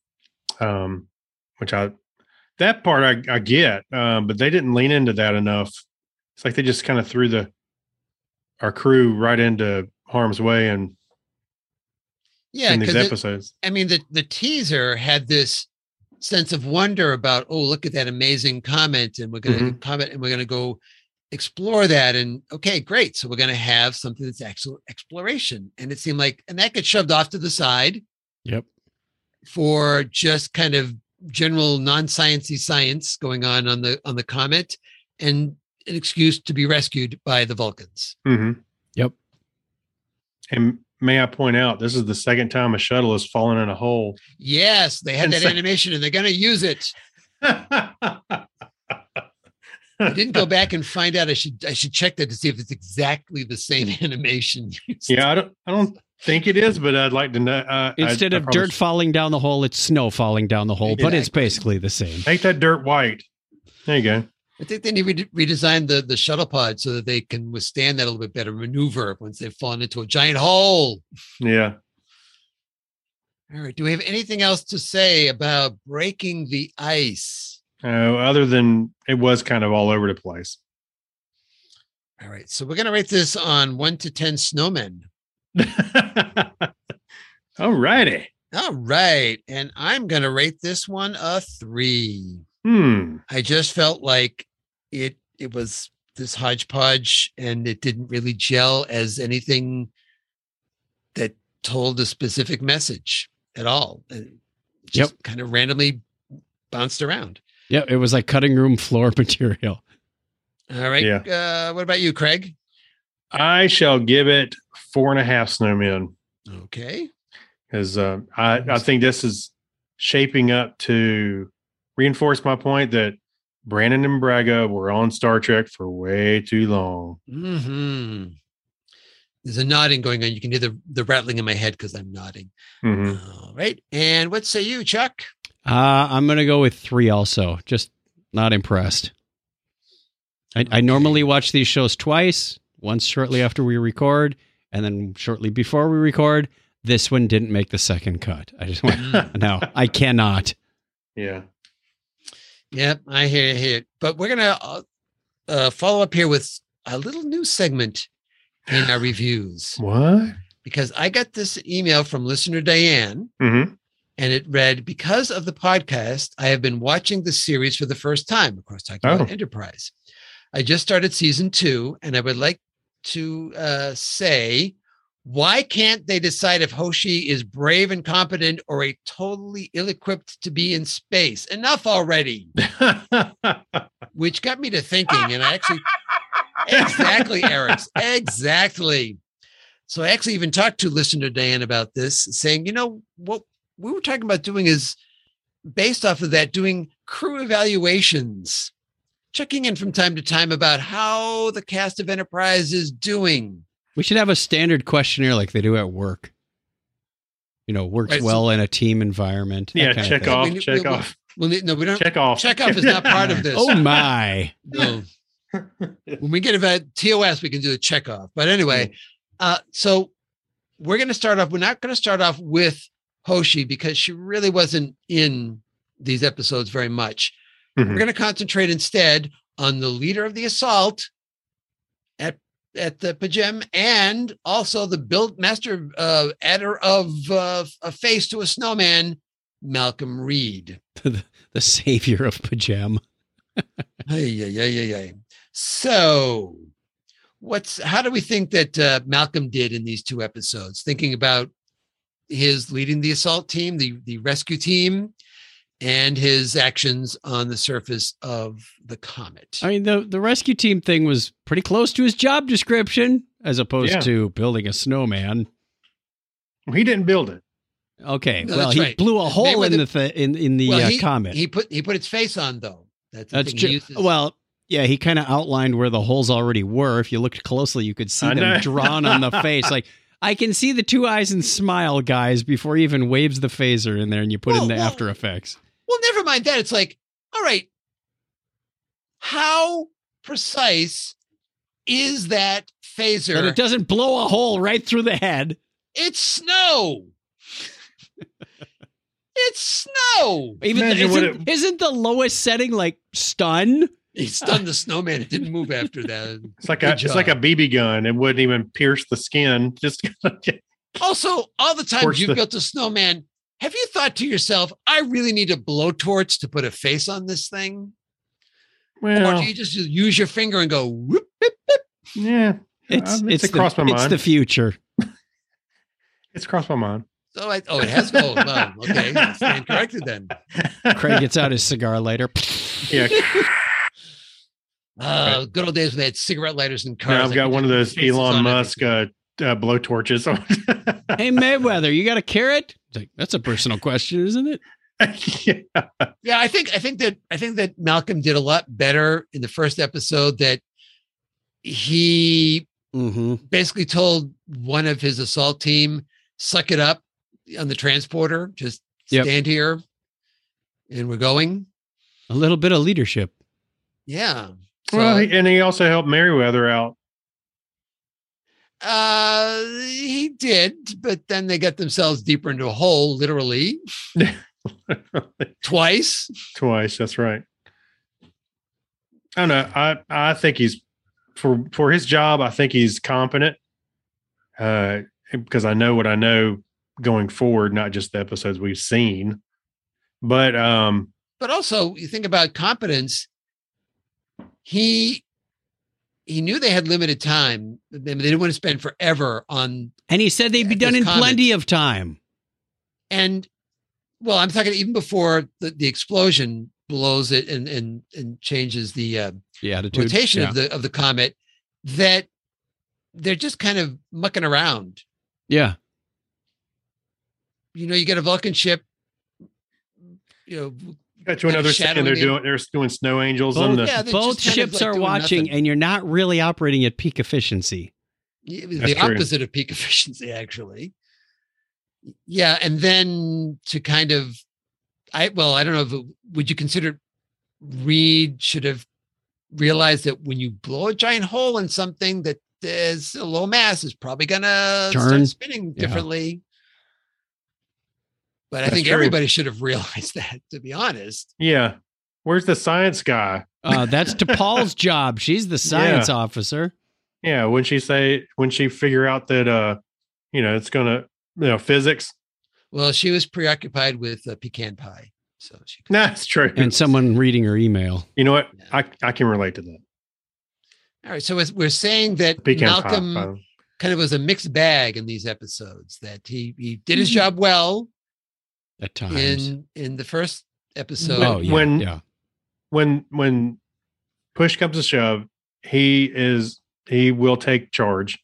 B: That part I get, but they didn't lean into that enough. It's like they just kind of threw our crew right into harm's way and in these episodes.
A: I mean, the teaser had this sense of wonder about, oh, look at that amazing comment, and we're going to comment, and we're going to go explore that. And okay, great. So we're going to have something that's actual exploration. And it seemed like, and that gets shoved off to the side.
C: Yep.
A: For just kind of general non-sciencey science going on the comet, and an excuse to be rescued by the Vulcans.
B: Mm-hmm.
C: Yep.
B: And may I point out, this is the second time a shuttle has fallen in a hole.
A: Yes, they had that animation, and they're going to use it. I didn't go back and find out. I should check that to see if it's exactly the same animation used.
B: Yeah, I don't think it is, but I'd like to know.
C: Instead of dirt falling down the hole, it's snow falling down the hole, but it's basically the same.
B: Make that dirt white. There you go.
A: I think they need to redesign the shuttle pod so that they can withstand that a little bit better maneuver once they've fallen into a giant hole.
B: Yeah.
A: All right. Do we have anything else to say about breaking the ice?
B: Other than it was kind of all over the place.
A: All right. So we're going to rate this on 1 to 10 snowmen.
B: All righty.
A: All right. And I'm going to rate this one a 3. I just felt like it was this hodgepodge and it didn't really gel as anything that told a specific message at all. It just kind of randomly bounced around.
C: Yeah, it was like cutting room floor material.
A: All right. Yeah. What about you, Craig?
B: I shall give it 4.5 snowmen.
A: Okay.
B: Because I think this is shaping up to reinforce my point that Brandon and Braga were on Star Trek for way too long.
A: Mm-hmm. There's a nodding going on. You can hear the rattling in my head because I'm nodding.
B: Mm-hmm.
A: All right. And what say you, Chuck?
C: I'm going to go with 3 also. Just not impressed. I normally watch these shows twice, once shortly after we record, and then shortly before we record. This one didn't make the second cut. I just went, no, I cannot.
B: Yeah.
A: Yep, I hear it. But we're going to follow up here with a little new segment in our reviews.
B: What?
A: Because I got this email from listener Diane,
B: mm-hmm.
A: and it read, because of the podcast, I have been watching the series for the first time. Of course, talking about Enterprise. I just started season 2, and I would like to say, why can't they decide if Hoshi is brave and competent or a totally ill-equipped to be in space? Enough already. Which got me to thinking, and I actually, exactly, Eric, exactly. So I actually even talked to listener Diane about this, saying, what we were talking about doing is based off of that, doing crew evaluations, checking in from time to time about how the cast of Enterprise is doing.
C: We should have a standard questionnaire like they do at work. Works
A: right,
C: well in a team environment.
B: Yeah, check off, check off.
A: Well, no, we don't.
B: Check off.
A: Check off is not part of this.
C: Oh, my.
A: No. When we get about TOS, we can do a check off. But anyway, so we're going to start off. We're not going to start off with Hoshi because she really wasn't in these episodes very much. Mm-hmm. We're going to concentrate instead on the leader of the assault at the Pajem, and also the build master adder of a face to a snowman, Malcolm Reed,
C: the savior of Pajem.
A: Hey. So, how do we think that Malcolm did in these 2 episodes? Thinking about his leading the assault team, the rescue team, and his actions on the surface of the comet.
C: I mean, the rescue team thing was pretty close to his job description, as opposed to building a snowman.
B: Well, he didn't build it.
C: Okay, no, well, he blew a hole in the comet.
A: He put its face on, though.
C: That's true. Well, yeah, he kind of outlined where the holes already were. If you looked closely, you could see them drawn on the face. Like, I can see the 2 eyes and smile, guys, before he even waves the phaser in there and you put in the After Effects.
A: Well, never mind that. It's like, all right, how precise is that phaser?
C: That it doesn't blow a hole right through the head.
A: It's snow. It's snow.
C: Isn't the lowest setting like stun?
A: He stunned the snowman. It didn't move after that.
B: It's like a BB gun. It wouldn't even pierce the skin. Just
A: also, all the times you've built a snowman, have you thought to yourself, I really need a blowtorch to put a face on this thing? Well, or do you just use your finger and go whoop, whoop, whoop?
B: Yeah. It's crossed my mind.
C: It's the future.
B: It's crossed my mind.
A: So it has. Oh, well, okay. Stand corrected then.
C: Craig gets out his cigar lighter.
B: Yeah.
A: Good old days when they had cigarette lighters in cars.
B: Now I've got one of those Elon Musk blowtorches.
C: Hey, Mayweather, you got a carrot? Like, that's a personal question, isn't it?
A: Yeah, I think that Malcolm did a lot better in the first episode. That he basically told one of his assault team suck it up on the transporter. Just
C: Yep.
A: stand here and we're going.
C: A little bit of leadership.
A: Yeah. So,
B: Well, and he also helped Meriwether out.
A: he did, but then they got themselves deeper into a hole, literally twice.
B: Twice. That's right. I don't know. I think he's for his job. I think he's competent. Because I know what I know going forward, not just the episodes we've seen, but
A: also you think about competence. He knew they had limited time. They didn't want to spend forever on.
C: And he said they'd be done
A: This
C: in
A: comment.
C: plenty of time.
A: And well, I'm talking even before the explosion blows it and changes the
C: attitude.
A: rotation
C: Yeah.
A: of the comet, that they're just kind of mucking around.
C: Yeah.
A: You know, you get a Vulcan ship, you know,
B: got to another scene.
A: shadowing
B: They're doing snow angels
C: Both,
B: on the.
A: Yeah, they're
C: both
A: just kind of
C: ships
A: like
C: are
A: doing
C: watching,
A: nothing.
C: and you're not really operating at peak efficiency.
A: the
B: That's true.
A: opposite of peak efficiency, actually. Yeah, and then to kind of, I don't know would you consider Reed should have realized that when you blow a giant hole in something that there's a low mass is probably gonna
C: Turn.
A: start spinning
C: Yeah.
A: differently. But I
B: That's
A: think
B: true.
A: everybody should have realized that, to be honest.
B: Yeah. Where's the science guy?
C: That's DePaul's job. She's the science officer.
B: Yeah. When she figure out that, it's going to, physics.
A: Well, she was preoccupied with pecan pie, so she.
B: That's true.
C: And someone reading her email.
B: You know what?
A: Yeah.
B: I can relate to that.
A: All right, so we're saying that
B: Pecan
A: Malcolm
B: pie.
A: kind of was a mixed bag in these episodes. That he did
B: Mm-hmm.
A: his job well
C: At times.
A: in the first episode.
C: Oh, yeah.
B: when-
C: yeah.
B: When push comes to shove, he will take charge,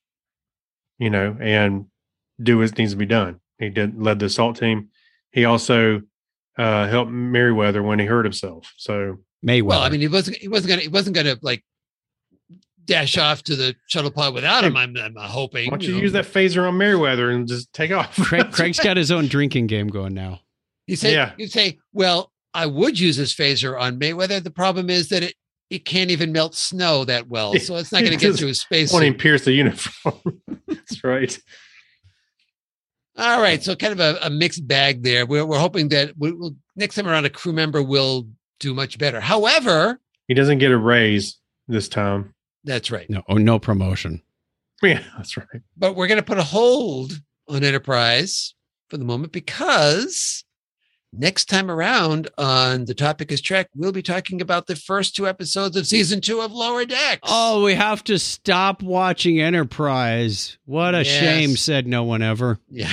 B: and do what needs to be done. He led the assault team. He also helped Meriwether when he hurt himself. So
C: Mayweather.
A: Well, I mean, he wasn't gonna like dash off to the shuttle pod without him. I'm hoping.
B: why don't you use that phaser on Meriwether and just take off?
C: Craig's got his own drinking game going now.
A: You say,
B: Yeah.
A: you say, well, I would use this phaser on Mayweather. The problem is that it can't even melt snow that well, so it's not going to get through his space.
B: Won't even pierce the uniform. That's right.
A: All right, so kind of a mixed bag there. We're hoping that we'll next time around a crew member will do much better. However,
B: He doesn't get a raise this time.
A: that's right.
C: No promotion.
B: Yeah, that's right.
A: But we're going to put a hold on Enterprise for the moment because next time around on The Topic is Trek, we'll be talking about the first 2 episodes of season 2 of Lower Decks.
C: Oh, we have to stop watching Enterprise. What a
A: Yes.
C: shame, said no one ever.
A: Yeah.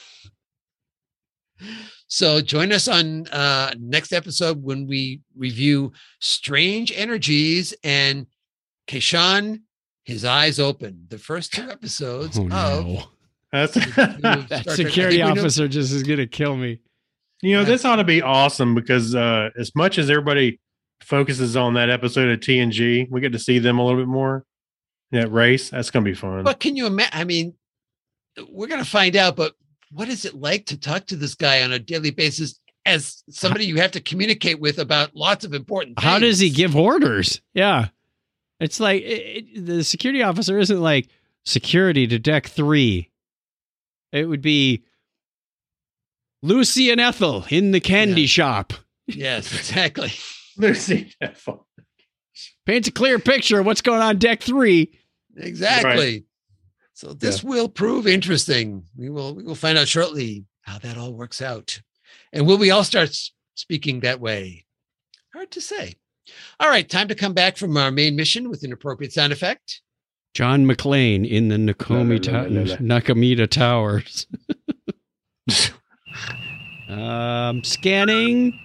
A: So join us on next episode when we review Strange Energies and Keshan, His Eyes Open. The first 2 episodes
C: Oh,
A: of
C: no.
B: That's
C: That
A: Star Trek.
C: security
A: I think we know-
C: officer just is going to kill me.
B: this ought to be awesome because as much as everybody focuses on that episode of TNG, we get to see them a little bit more. That race, that's going to be fun.
A: But can you imagine? I mean, we're going to find out, but what is it like to talk to this guy on a daily basis as somebody you have to communicate with about lots of important things?
C: How does he give orders? Yeah. It's like the security officer isn't like security to deck 3. It would be Lucy and Ethel in the candy
A: Yeah.
C: shop.
A: Yes, exactly.
B: Lucy.
C: Paints a clear picture of what's going on deck 3.
A: Exactly. So this will prove interesting. We will find out shortly how that all works out. And will we all start speaking that way? Hard to say. All right, time to come back from our main mission with an appropriate sound effect.
C: John McClane in the Nakamita Towers. Scanning.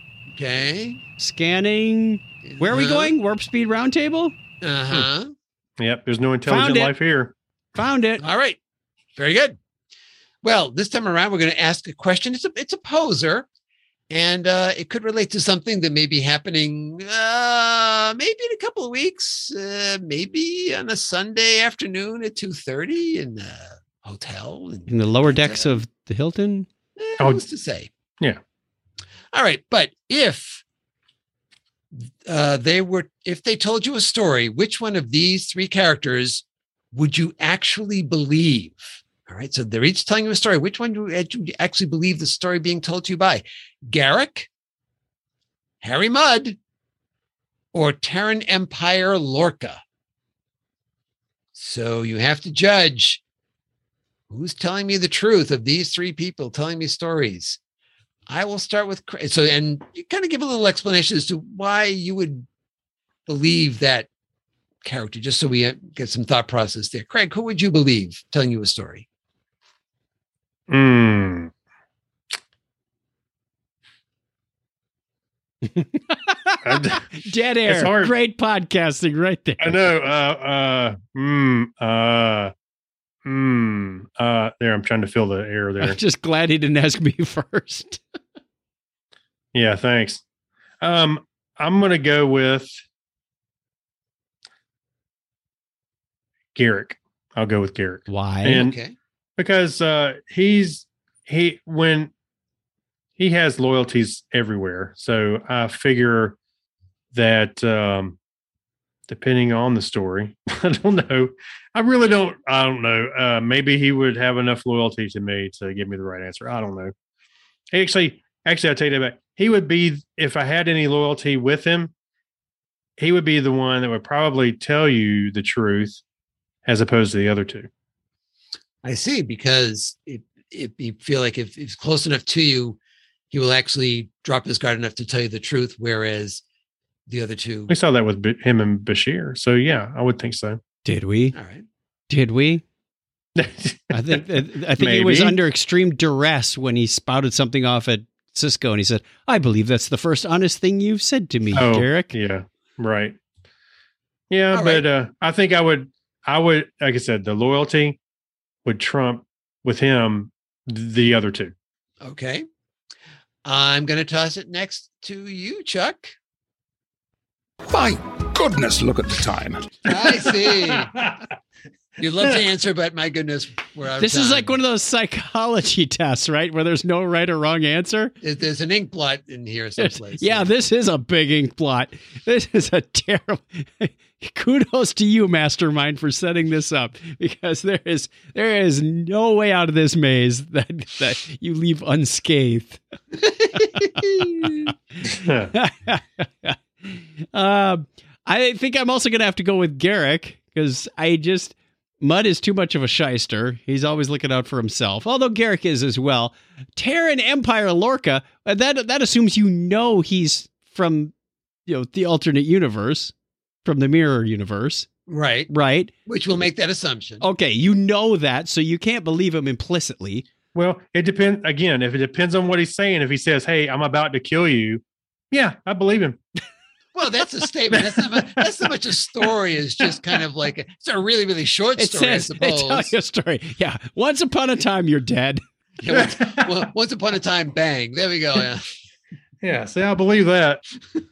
A: Okay.
C: Where are we going? Warp Speed Roundtable?
A: Uh-huh.
B: Yep, there's no intelligent
C: it.
B: life here.
C: Found it.
A: All right. Very good. Well, this time around, we're going to ask a question. It's a poser, and it could relate to something that may be happening maybe in a couple of weeks, maybe on a Sunday afternoon at 2:30 in hotel
C: in the lower decks of the Hilton.
A: Who's to say?
B: Yeah.
A: All right, but if they told you a story, which one of these three characters would you actually believe? All right, so they're each telling you a story. Which one do you actually believe the story being told to you by? Garrick, Harry Mudd, or Terran Empire Lorca? So you have to judge who's telling me the truth of these three people telling me stories. I will start with Craig. So, and you kind of give a little explanation as to why you would believe that character, just so we get some thought process there. Craig, who would you believe telling you a story?
B: Dead
C: air.
B: It's hard.
C: Great podcasting right there.
B: I know. There, I'm trying to fill the air there.
C: I'm just glad he didn't ask me first.
B: Yeah, thanks. I'm going to go with Garrick. I'll go with Garrick.
C: Why?
B: And
A: Okay.
B: because when he has loyalties everywhere. So I figure that depending on the story, I don't know. I don't know. Maybe he would have enough loyalty to me to give me the right answer. I don't know. Actually, I'll tell you that he would be, if I had any loyalty with him, he would be the one that would probably tell you the truth as opposed to the other two.
A: I see, because if you feel like if he's close enough to you, he will actually drop his guard enough to tell you the truth, whereas the other two.
B: We saw that with him and Bashir. So, yeah, I would think so.
C: Did we?
A: All right.
C: Did we? I think he was under extreme duress when he spouted something off at Cisco, and he said, "I believe that's the first honest thing you've said to me, Garrick."
B: Yeah, right. Yeah,
A: all
B: but
A: right.
B: I think I would, like I said, the loyalty would trump with him the other two.
A: Okay. I'm going to toss it next to you, Chuck.
D: My goodness, look at the time.
A: I see. You'd love to answer, but my goodness, we're out of
C: This
A: time.
C: is like one of those psychology tests, right? Where there's no right or wrong answer.
A: There's an ink blot in here someplace.
C: Yeah, this is a big ink blot. This is a terrible. Kudos to you, Mastermind, for setting this up, because there is no way out of this maze that you leave unscathed. I think I'm also going to have to go with Garrick, because Mudd is too much of a shyster. He's always looking out for himself, although Garrick is as well. Terran Empire Lorca, that assumes he's from the alternate universe, from the mirror universe.
A: Right.
C: Right.
A: Which will make that assumption.
C: Okay, that, so you can't believe him implicitly.
B: Well, it depends. Again, if it depends on what he's saying. If he says, "Hey, I'm about to kill you," yeah, I believe him.
A: Well, that's a statement. That's not much a story. It's just kind of like it's a really, really short story, I suppose.
C: They tell you a story. Yeah. Once upon a time, you're dead.
A: Yeah, once upon a time, bang. There we go. Yeah.
B: Yeah. See, I believe that.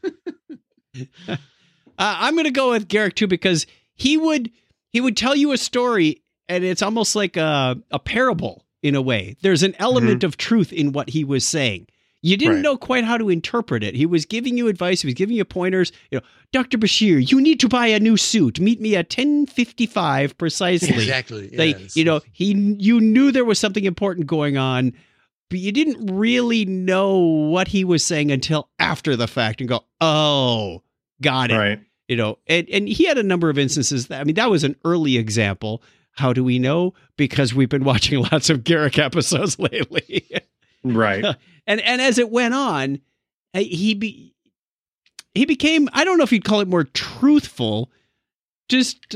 C: I'm going to go with Garrick too, because he would tell you a story, and it's almost like a parable in a way. There's an element of truth in what he was saying. You didn't know quite how to interpret it. He was giving you advice. He was giving you pointers. Dr. Bashir, you need to buy a new suit. Meet me at 10:55 precisely.
A: Exactly. Yes.
C: You knew there was something important going on, but you didn't really know what he was saying until after the fact and go, "Oh, got it."
B: Right.
C: And he had a number of instances. That was an early example. How do we know? Because we've been watching lots of Garrick episodes lately.
B: Right.
C: And as it went on, he became, I don't know if you'd call it more truthful, just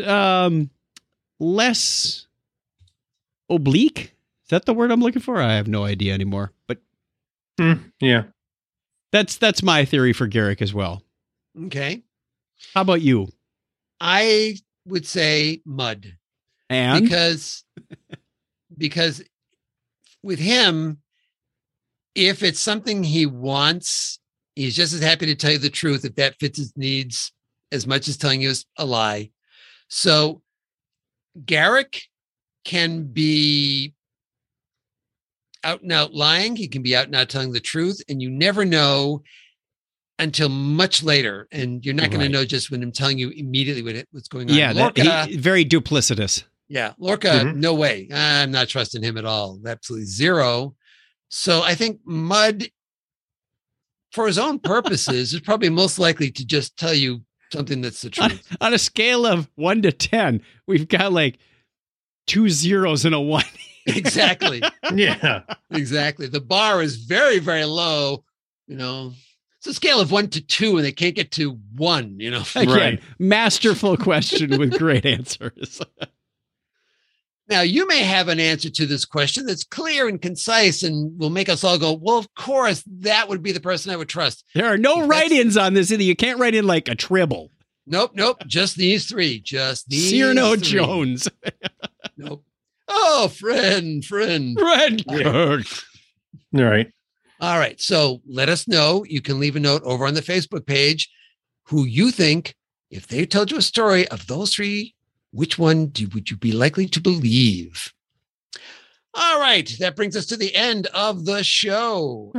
C: less oblique. Is that the word I'm looking for? I have no idea anymore. But
B: yeah,
C: that's my theory for Garrick as well.
A: Okay.
C: How about you?
A: I would say Mudd.
C: And
A: because with him, if it's something he wants, he's just as happy to tell you the truth if that fits his needs as much as telling you a lie. So Garrick can be out and out lying. He can be out and out telling the truth. And you never know until much later. And you're not going to know just when I'm telling you immediately what's going on.
C: Yeah,
A: Lorca,
C: very duplicitous.
A: Yeah, Lorca, no way. I'm not trusting him at all. Absolutely zero. So I think Mudd, for his own purposes, is probably most likely to just tell you something that's the truth.
C: On a scale of 1 to 10, we've got like 2 zeros and a 1.
A: Exactly.
B: Yeah.
A: Exactly. The bar is very, very low. It's a scale of 1 to 2, and they can't get to 1.
C: Again,
B: Right.
C: Masterful question with great answers.
A: Now, you may have an answer to this question that's clear and concise and will make us all go, well, of course, that would be the person I would trust.
C: There are no write-ins on this either. You can't write in like a tribble.
A: Nope. Just these three. Just these
C: Cyrano
A: three.
C: Jones.
A: Nope. Oh, friend.
C: Red.
B: All right.
A: All right. So let us know. You can leave a note over on the Facebook page who you think, if they told you a story of those three, which one would you be likely to believe? All right. That brings us to the end of the show.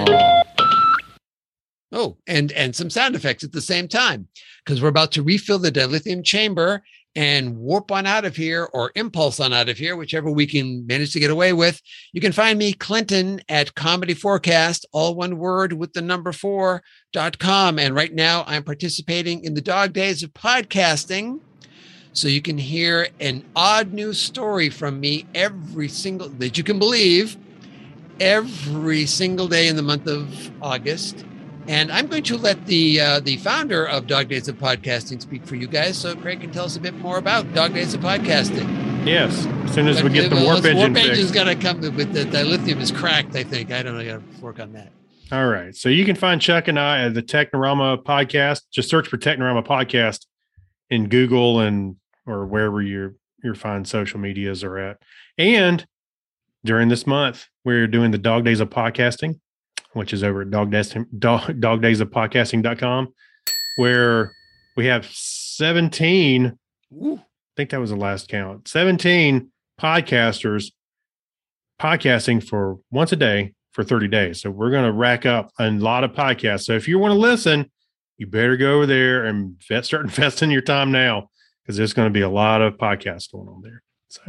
A: And some sound effects at the same time, because we're about to refill the dilithium chamber and warp on out of here, or impulse on out of here, whichever we can manage to get away with. You can find me, Clinton, at Comedy Forecast, all one word with the number 4.com. And right now I'm participating in the Dog Days of Podcasting. So you can hear an odd news story from me that you can believe, every single day in the month of August. And I'm going to let the founder of Dog Days of Podcasting speak for you guys, so Craig can tell us a bit more about Dog Days of Podcasting.
B: Yes. As soon as we get the warp engine fixed.
A: Warp engine's got to come with the dilithium is cracked, I think. I don't know. I got to work on that.
B: All right. So you can find Chuck and I at the Technorama Podcast. Just search for Technorama Podcast in Google or wherever your fine social medias are at. And during this month, we're doing the Dog Days of Podcasting, which is over at dogdaysofpodcasting.com, where we have 17, I think that was the last count, 17 podcasters podcasting for once a day for 30 days. So we're going to rack up a lot of podcasts. So if you want to listen, you better go over there and start investing your time now, because there's going to be a lot of podcasts going on there. So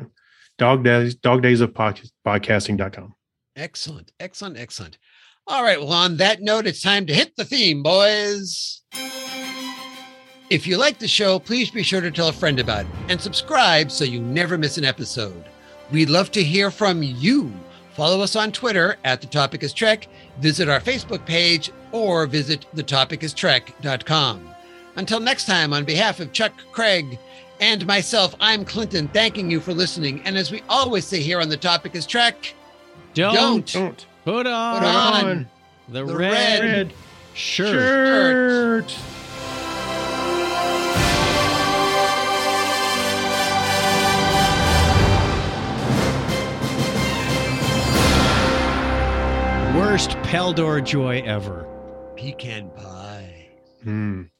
B: dogdaysofpodcasting.com.
A: Excellent. All right. Well, on that note, it's time to hit the theme, boys. If you like the show, please be sure to tell a friend about it and subscribe so you never miss an episode. We'd love to hear from you. Follow us on Twitter at The Topic is Trek, visit our Facebook page, or visit thetopicistrek.com. Until next time, on behalf of Chuck, Craig, and myself, I'm Clinton, thanking you for listening. And as we always say here on The Topic is Trek, don't
C: put on the red shirt. Worst Peldor joy ever.
A: Pecan pie.